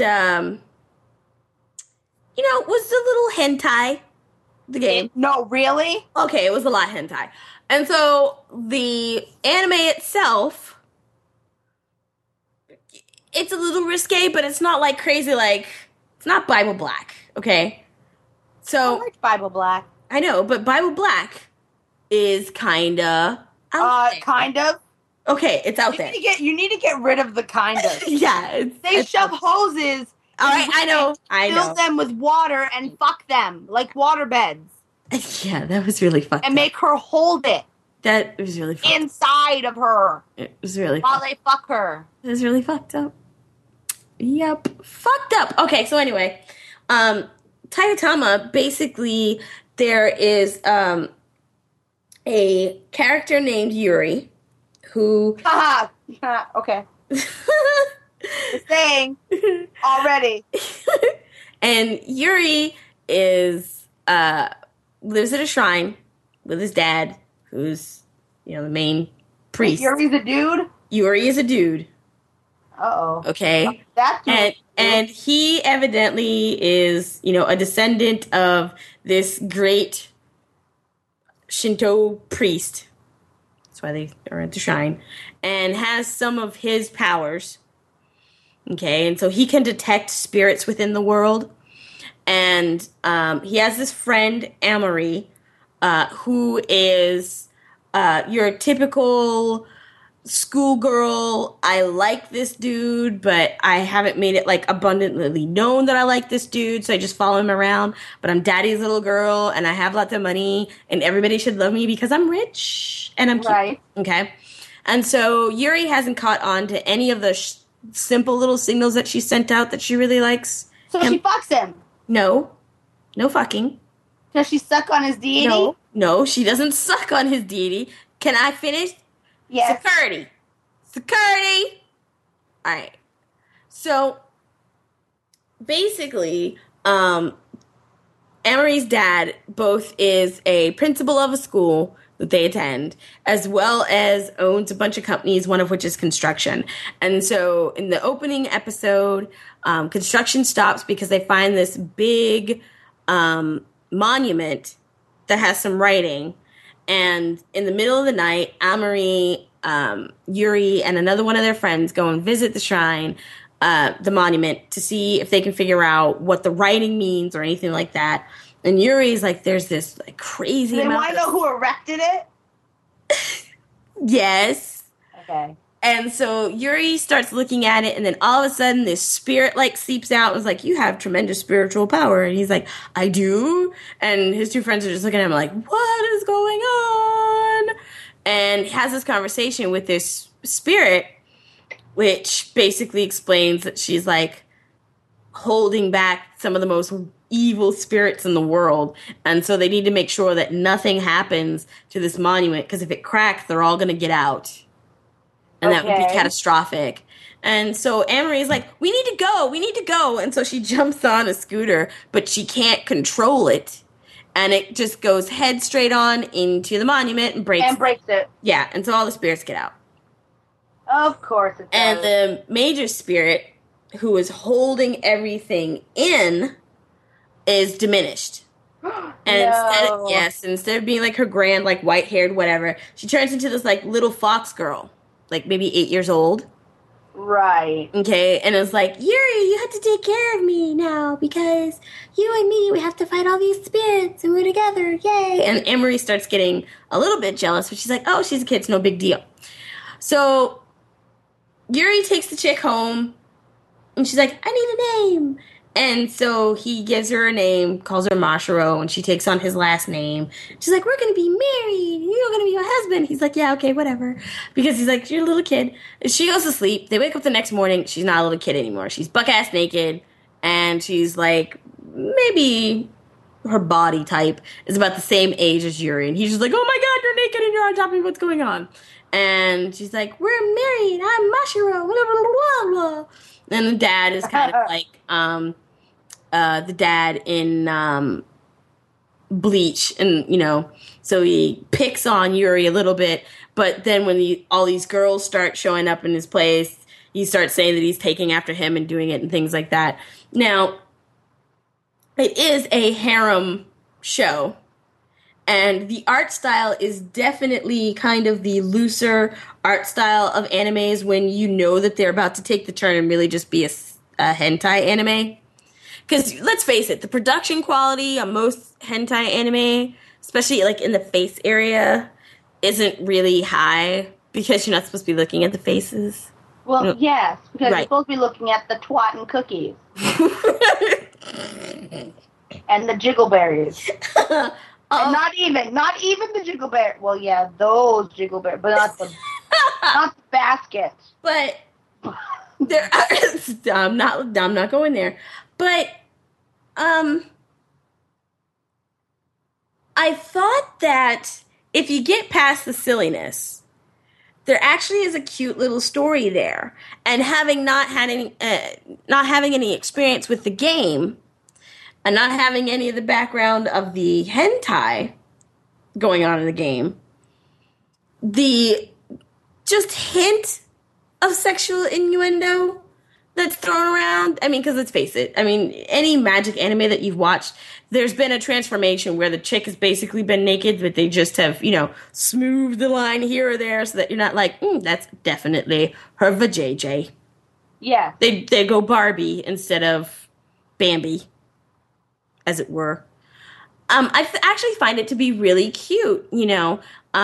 was a little hentai, the game. No, really? Okay, it was a lot hentai. And so the anime itself, it's a little risque, but it's not like crazy, like, it's not Bible Black, okay? So I like Bible Black. I know, but Bible Black is kinda out there. Kind of. Okay, it's out there. You need to get rid of the kind of. Yeah. They shove hoses. All right, I know. Fill them with water and fuck them like water beds. Yeah, that was really fucked and up. make her hold it. That was really fucked inside of her. It was really while they fuck her. It was really fucked up. Yep. Fucked up. Okay, so anyway, Taigatama, basically there is a character named Yuri who okay. Just saying already. And Yuri is lives at a shrine with his dad, who's the main priest. Yuri's a dude? Yuri is a dude. Uh-oh. Okay. That's and he evidently is, a descendant of this great Shinto priest. That's why they are at the shrine. And has some of his powers. Okay, and so he can detect spirits within the world. And he has this friend, Amory, who is your typical schoolgirl. I like this dude, but I haven't made it abundantly known that I like this dude, so I just follow him around. But I'm daddy's little girl, and I have lots of money, and everybody should love me because I'm rich and I'm cute. Right. Okay, and so Yuri hasn't caught on to any of the simple little signals that she sent out that she really likes. So she fucks him. No fucking. Does she suck on his deity? No, she doesn't suck on his deity. Can I finish? Yes. Security. All right. So basically, Amory's dad both is a principal of a school that they attend, as well as owns a bunch of companies, one of which is construction. And so in the opening episode, construction stops because they find this big monument that has some writing. And in the middle of the night, Amory, Yuri, and another one of their friends go and visit the shrine, the monument, to see if they can figure out what the writing means or anything like that. And Yuri's like, there's this crazy amount. They want to know who erected it? Yes. Okay. And so Yuri starts looking at it, and then all of a sudden this spirit seeps out and is like, you have tremendous spiritual power. And he's like, I do. And his two friends are just looking at him like, what is going on? And has this conversation with this spirit, which basically explains that she's holding back some of the most evil spirits in the world. And so they need to make sure that nothing happens to this monument, because if it cracks, they're all going to get out. And that would be catastrophic. And so Amory's like, we need to go. And so she jumps on a scooter, but she can't control it. And it just goes head straight on into the monument and breaks it. Yeah, and so all the spirits get out. Of course it does. And the major spirit, who is holding everything in, is diminished. And instead of being her grand, white-haired, whatever, she turns into this little fox girl. Maybe 8 years old. Right. Okay, and it's like, Yuri, you have to take care of me now, because you and me, we have to fight all these spirits, and we're together, yay! And Amory starts getting a little bit jealous, but she's like, oh, she's a kid, it's no big deal. So, Yuri takes the chick home, and she's like, I need a name! And so he gives her a name, calls her Mashiro, and she takes on his last name. She's like, we're going to be married. You're going to be my husband. He's like, yeah, okay, whatever. Because he's like, you're a little kid. And she goes to sleep. They wake up the next morning. She's not a little kid anymore. She's buck-ass naked. And she's maybe her body type is about the same age as Yuri. And he's just like, oh my God, you're naked and you're on top of me. What's going on? And she's like, we're married, I'm Mashiro, blah, blah, blah, blah. And the dad is kind of like the dad in Bleach, and, you know, so he picks on Yuri a little bit, but then when all these girls start showing up in his place, he starts saying that he's taking after him and doing it and things like that. Now, it is a harem show, and the art style is definitely kind of the looser art style of animes when you know that they're about to take the turn and really just be a hentai anime. Because, let's face it, the production quality on most hentai anime, especially like in the face area, isn't really high because you're not supposed to be looking at the faces. Well, you know? Yes, because Right. you're supposed to be looking at the twat and cookies. And the jiggleberries. And not even the jiggleberry. Well, yeah, those jiggleberries, but not the basket. But there are, I'm not going there. But I thought that if you get past the silliness, there actually is a cute little story there. And having not having any experience with the game, and not having any of the background of the hentai going on in the game, the just hint of sexual innuendo that's thrown around. I mean, because let's face it. I mean, any magic anime that you've watched, there's been a transformation where the chick has basically been naked, but they just have, you know, smoothed the line here or there so that you're not like, that's definitely her vajayjay. Yeah. They go Barbie instead of Bambi, as it were. I actually find it to be really cute, you know.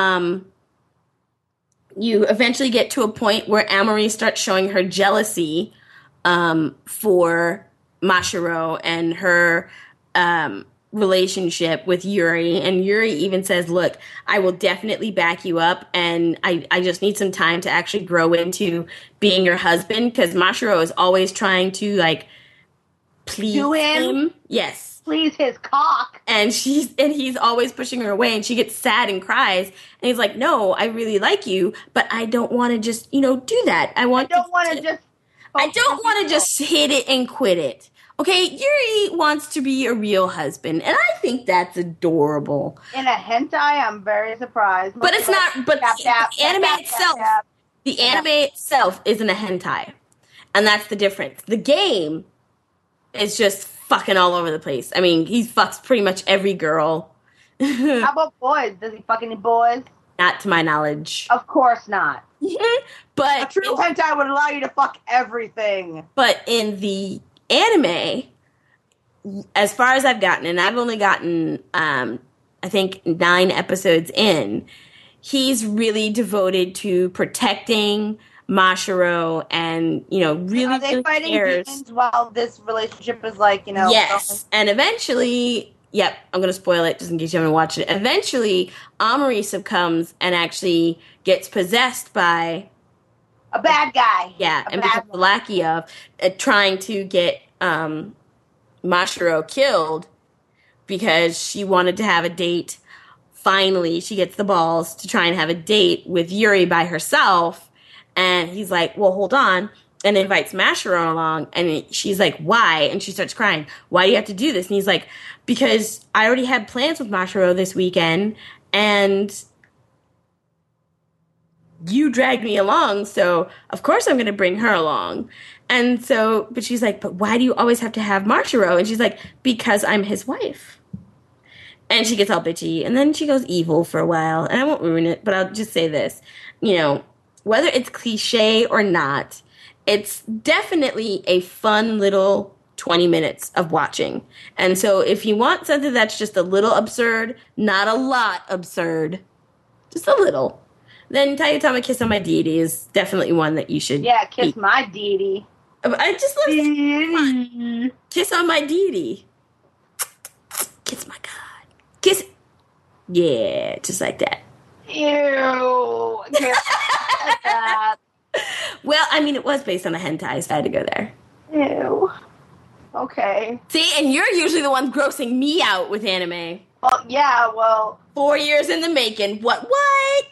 You eventually get to a point where Amori starts showing her jealousy for Mashiro and her relationship with Yuri. And Yuri even says, look, I will definitely back you up, and I just need some time to actually grow into being your husband, because Mashiro is always trying to, like, please him. Yes. Please his cock. And he's always pushing her away, and she gets sad and cries. And he's like, no, I really like you, but I don't want to just, you know, do that. I don't want to just hit it and quit it. Okay, Yuri wants to be a real husband, and I think that's adorable. In a hentai, I'm very surprised. But it's not, but the anime itself isn't a hentai. And that's the difference. The game is just fucking all over the place. I mean, he fucks pretty much every girl. How about boys? Does he fuck any boys? Not to my knowledge. Of course not. But a true hentai would allow you to fuck everything. But in the anime, as far as I've gotten, and I've only gotten, I think, 9 episodes in, he's really devoted to protecting Mashiro, and, you know, really are they fighting demons while this relationship is, like, you know... Yes, and eventually... Yep, I'm going to spoil it just in case you haven't watched it. Eventually, Amori succumbs and actually gets possessed by... a bad guy. Yeah, and becomes the lackey of trying to get Mashiro killed because she wanted to have a date. Finally, she gets the balls to try and have a date with Yuri by herself. And he's like, well, hold on. And invites Mashiro along. And she's like, why? And she starts crying. Why do you have to do this? And he's like, because I already had plans with Mashiro this weekend. And you dragged me along. So, of course, I'm going to bring her along. And so, but she's like, but why do you always have to have Mashiro? And she's like, because I'm his wife. And she gets all bitchy. And then she goes evil for a while. And I won't ruin it, but I'll just say this. You know, whether it's cliche or not, it's definitely a fun little 20 minutes of watching. And so if you want something that's just a little absurd, not a lot absurd, just a little, then Tayutama Kiss on My Deity is definitely one that you should kiss my deity. I just love deity. Kiss on my deity. Kiss my God. Kiss. Yeah, just like that. Ew. Well, I mean, it was based on a hentai, so I had to go there. Ew. Okay. See, and you're usually the one grossing me out with anime. Well, yeah, well... 4 years in the making. What?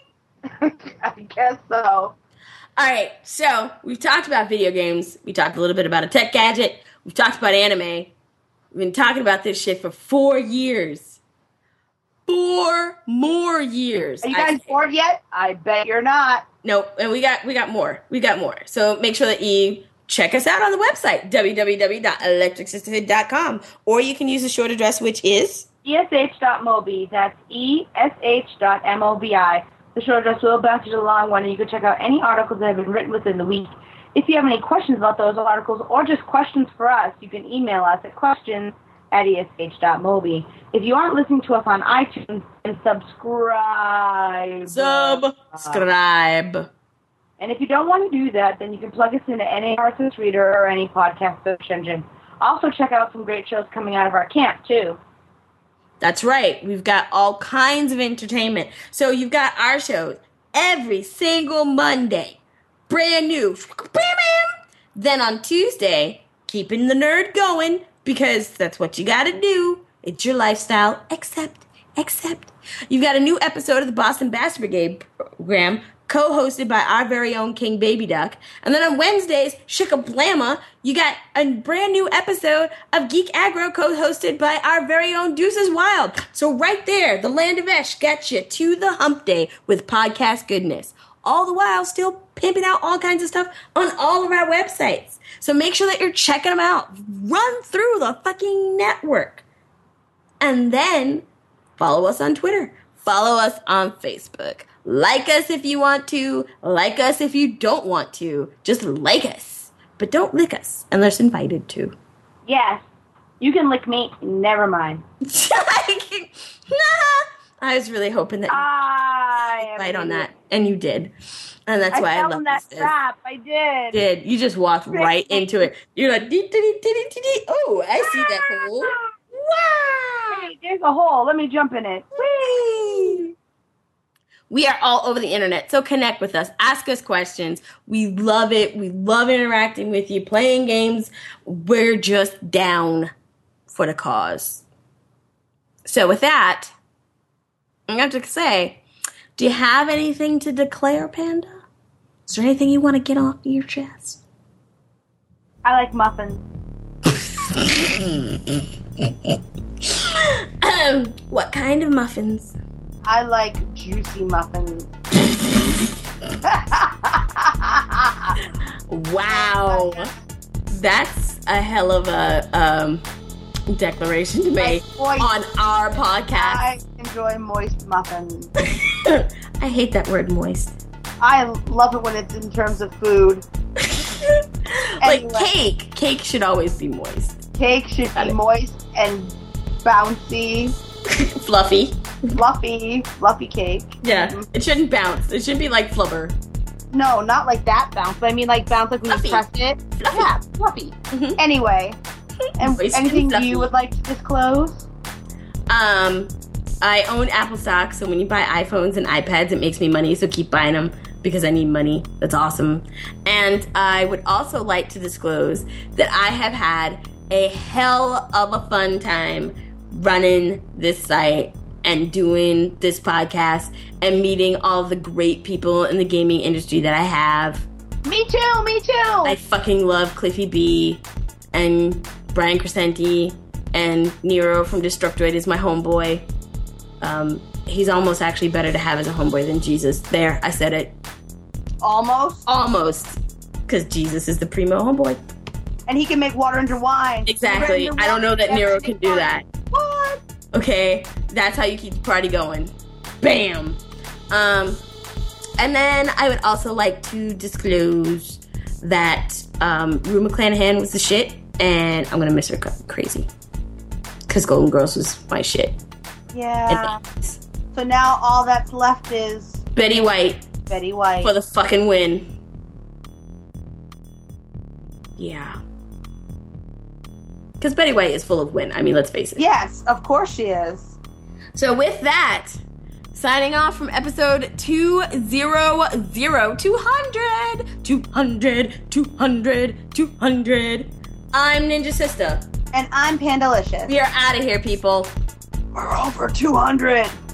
I guess so. All right, so we've talked about video games. We talked a little bit about a tech gadget. We've talked about anime. We've been talking about this shit for 4 years. 4 more years. Are you guys bored yet? I bet you're not. Nope, and we got more. We got more. So make sure that you check us out on the website, www.electricsisterhood.com, or you can use the short address, which is esh.mobi. That's esh.mobi. The short address will bounce you to the long one, and you can check out any articles that have been written within the week. If you have any questions about those articles or just questions for us, you can email us at questions@esh.mobi. If you aren't listening to us on iTunes, then subscribe. Subscribe. And if you don't want to do that, then you can plug us into any RSS reader or any podcast search engine. Also, check out some great shows coming out of our camp, too. That's right. We've got all kinds of entertainment. So you've got our shows every single Monday. Brand new. Then on Tuesday, keeping the nerd going, because that's what you got to do. It's your lifestyle, except. You've got a new episode of the Boston Bash Brigade program, co-hosted by our very own King Baby Duck. And then on Wednesdays, Shika-Blamma, you got a brand new episode of Geek Aggro, co-hosted by our very own Deuces Wild. So right there, the land of Esh gets you to the hump day with podcast goodness. All the while still pimping out all kinds of stuff on all of our websites. So make sure that you're checking them out. Run through the fucking network. And then follow us on Twitter. Follow us on Facebook. Like us if you want to. Like us if you don't want to. Just like us. But don't lick us unless invited to. Yes. You can lick me. Never mind. I was really hoping that you'd bite on that. And you did. And that's why I love that trap. I did. You just walked right into it. You're like, oh, I see that hole. Wow. Hey, there's a hole. Let me jump in it. Whee! We are all over the internet, so connect with us. Ask us questions. We love it. We love interacting with you, playing games. We're just down for the cause. So with that, I'm going to say, do you have anything to declare, Panda? Is there anything you want to get off your chest? I like muffins. What kind of muffins? I like juicy muffins. Wow. That's a hell of a declaration to make on our podcast. I enjoy moist muffins. I hate that word moist. I love it when it's in terms of food. Like cake. Cake should always be moist. Cake should be moist and bouncy. Fluffy cake. Yeah, It shouldn't bounce. It shouldn't be like flubber. No, not like that bounce, but I mean like bounce like when you press it. Fluffy. Yeah, fluffy. Mm-hmm. Anyway, and anything you would like to disclose? I own Apple stock, so when you buy iPhones and iPads, it makes me money, so keep buying them because I need money. That's awesome. And I would also like to disclose that I have had a hell of a fun time running this site and doing this podcast and meeting all the great people in the gaming industry that I have. Me too. I fucking love Cliffy B and Brian Crescenti, and Nero from Destructoid is my homeboy. He's almost actually better to have as a homeboy than Jesus. There, I said it. Almost. Because Jesus is the primo homeboy. And he can make water into wine. Exactly. I don't know that Nero can do that. What? Okay, that's how you keep the party going. Bam! And then I would also like to disclose that Rue McClanahan was the shit, and I'm gonna miss her crazy. Because Golden Girls was my shit. Yeah. So now all that's left is Betty White. For the fucking win. Yeah. Because Betty White is full of win. I mean, let's face it. Yes, of course she is. So with that, signing off from episode 200. I'm Ninja Sister. And I'm Pandalicious. We are out of here, people. We're over 200.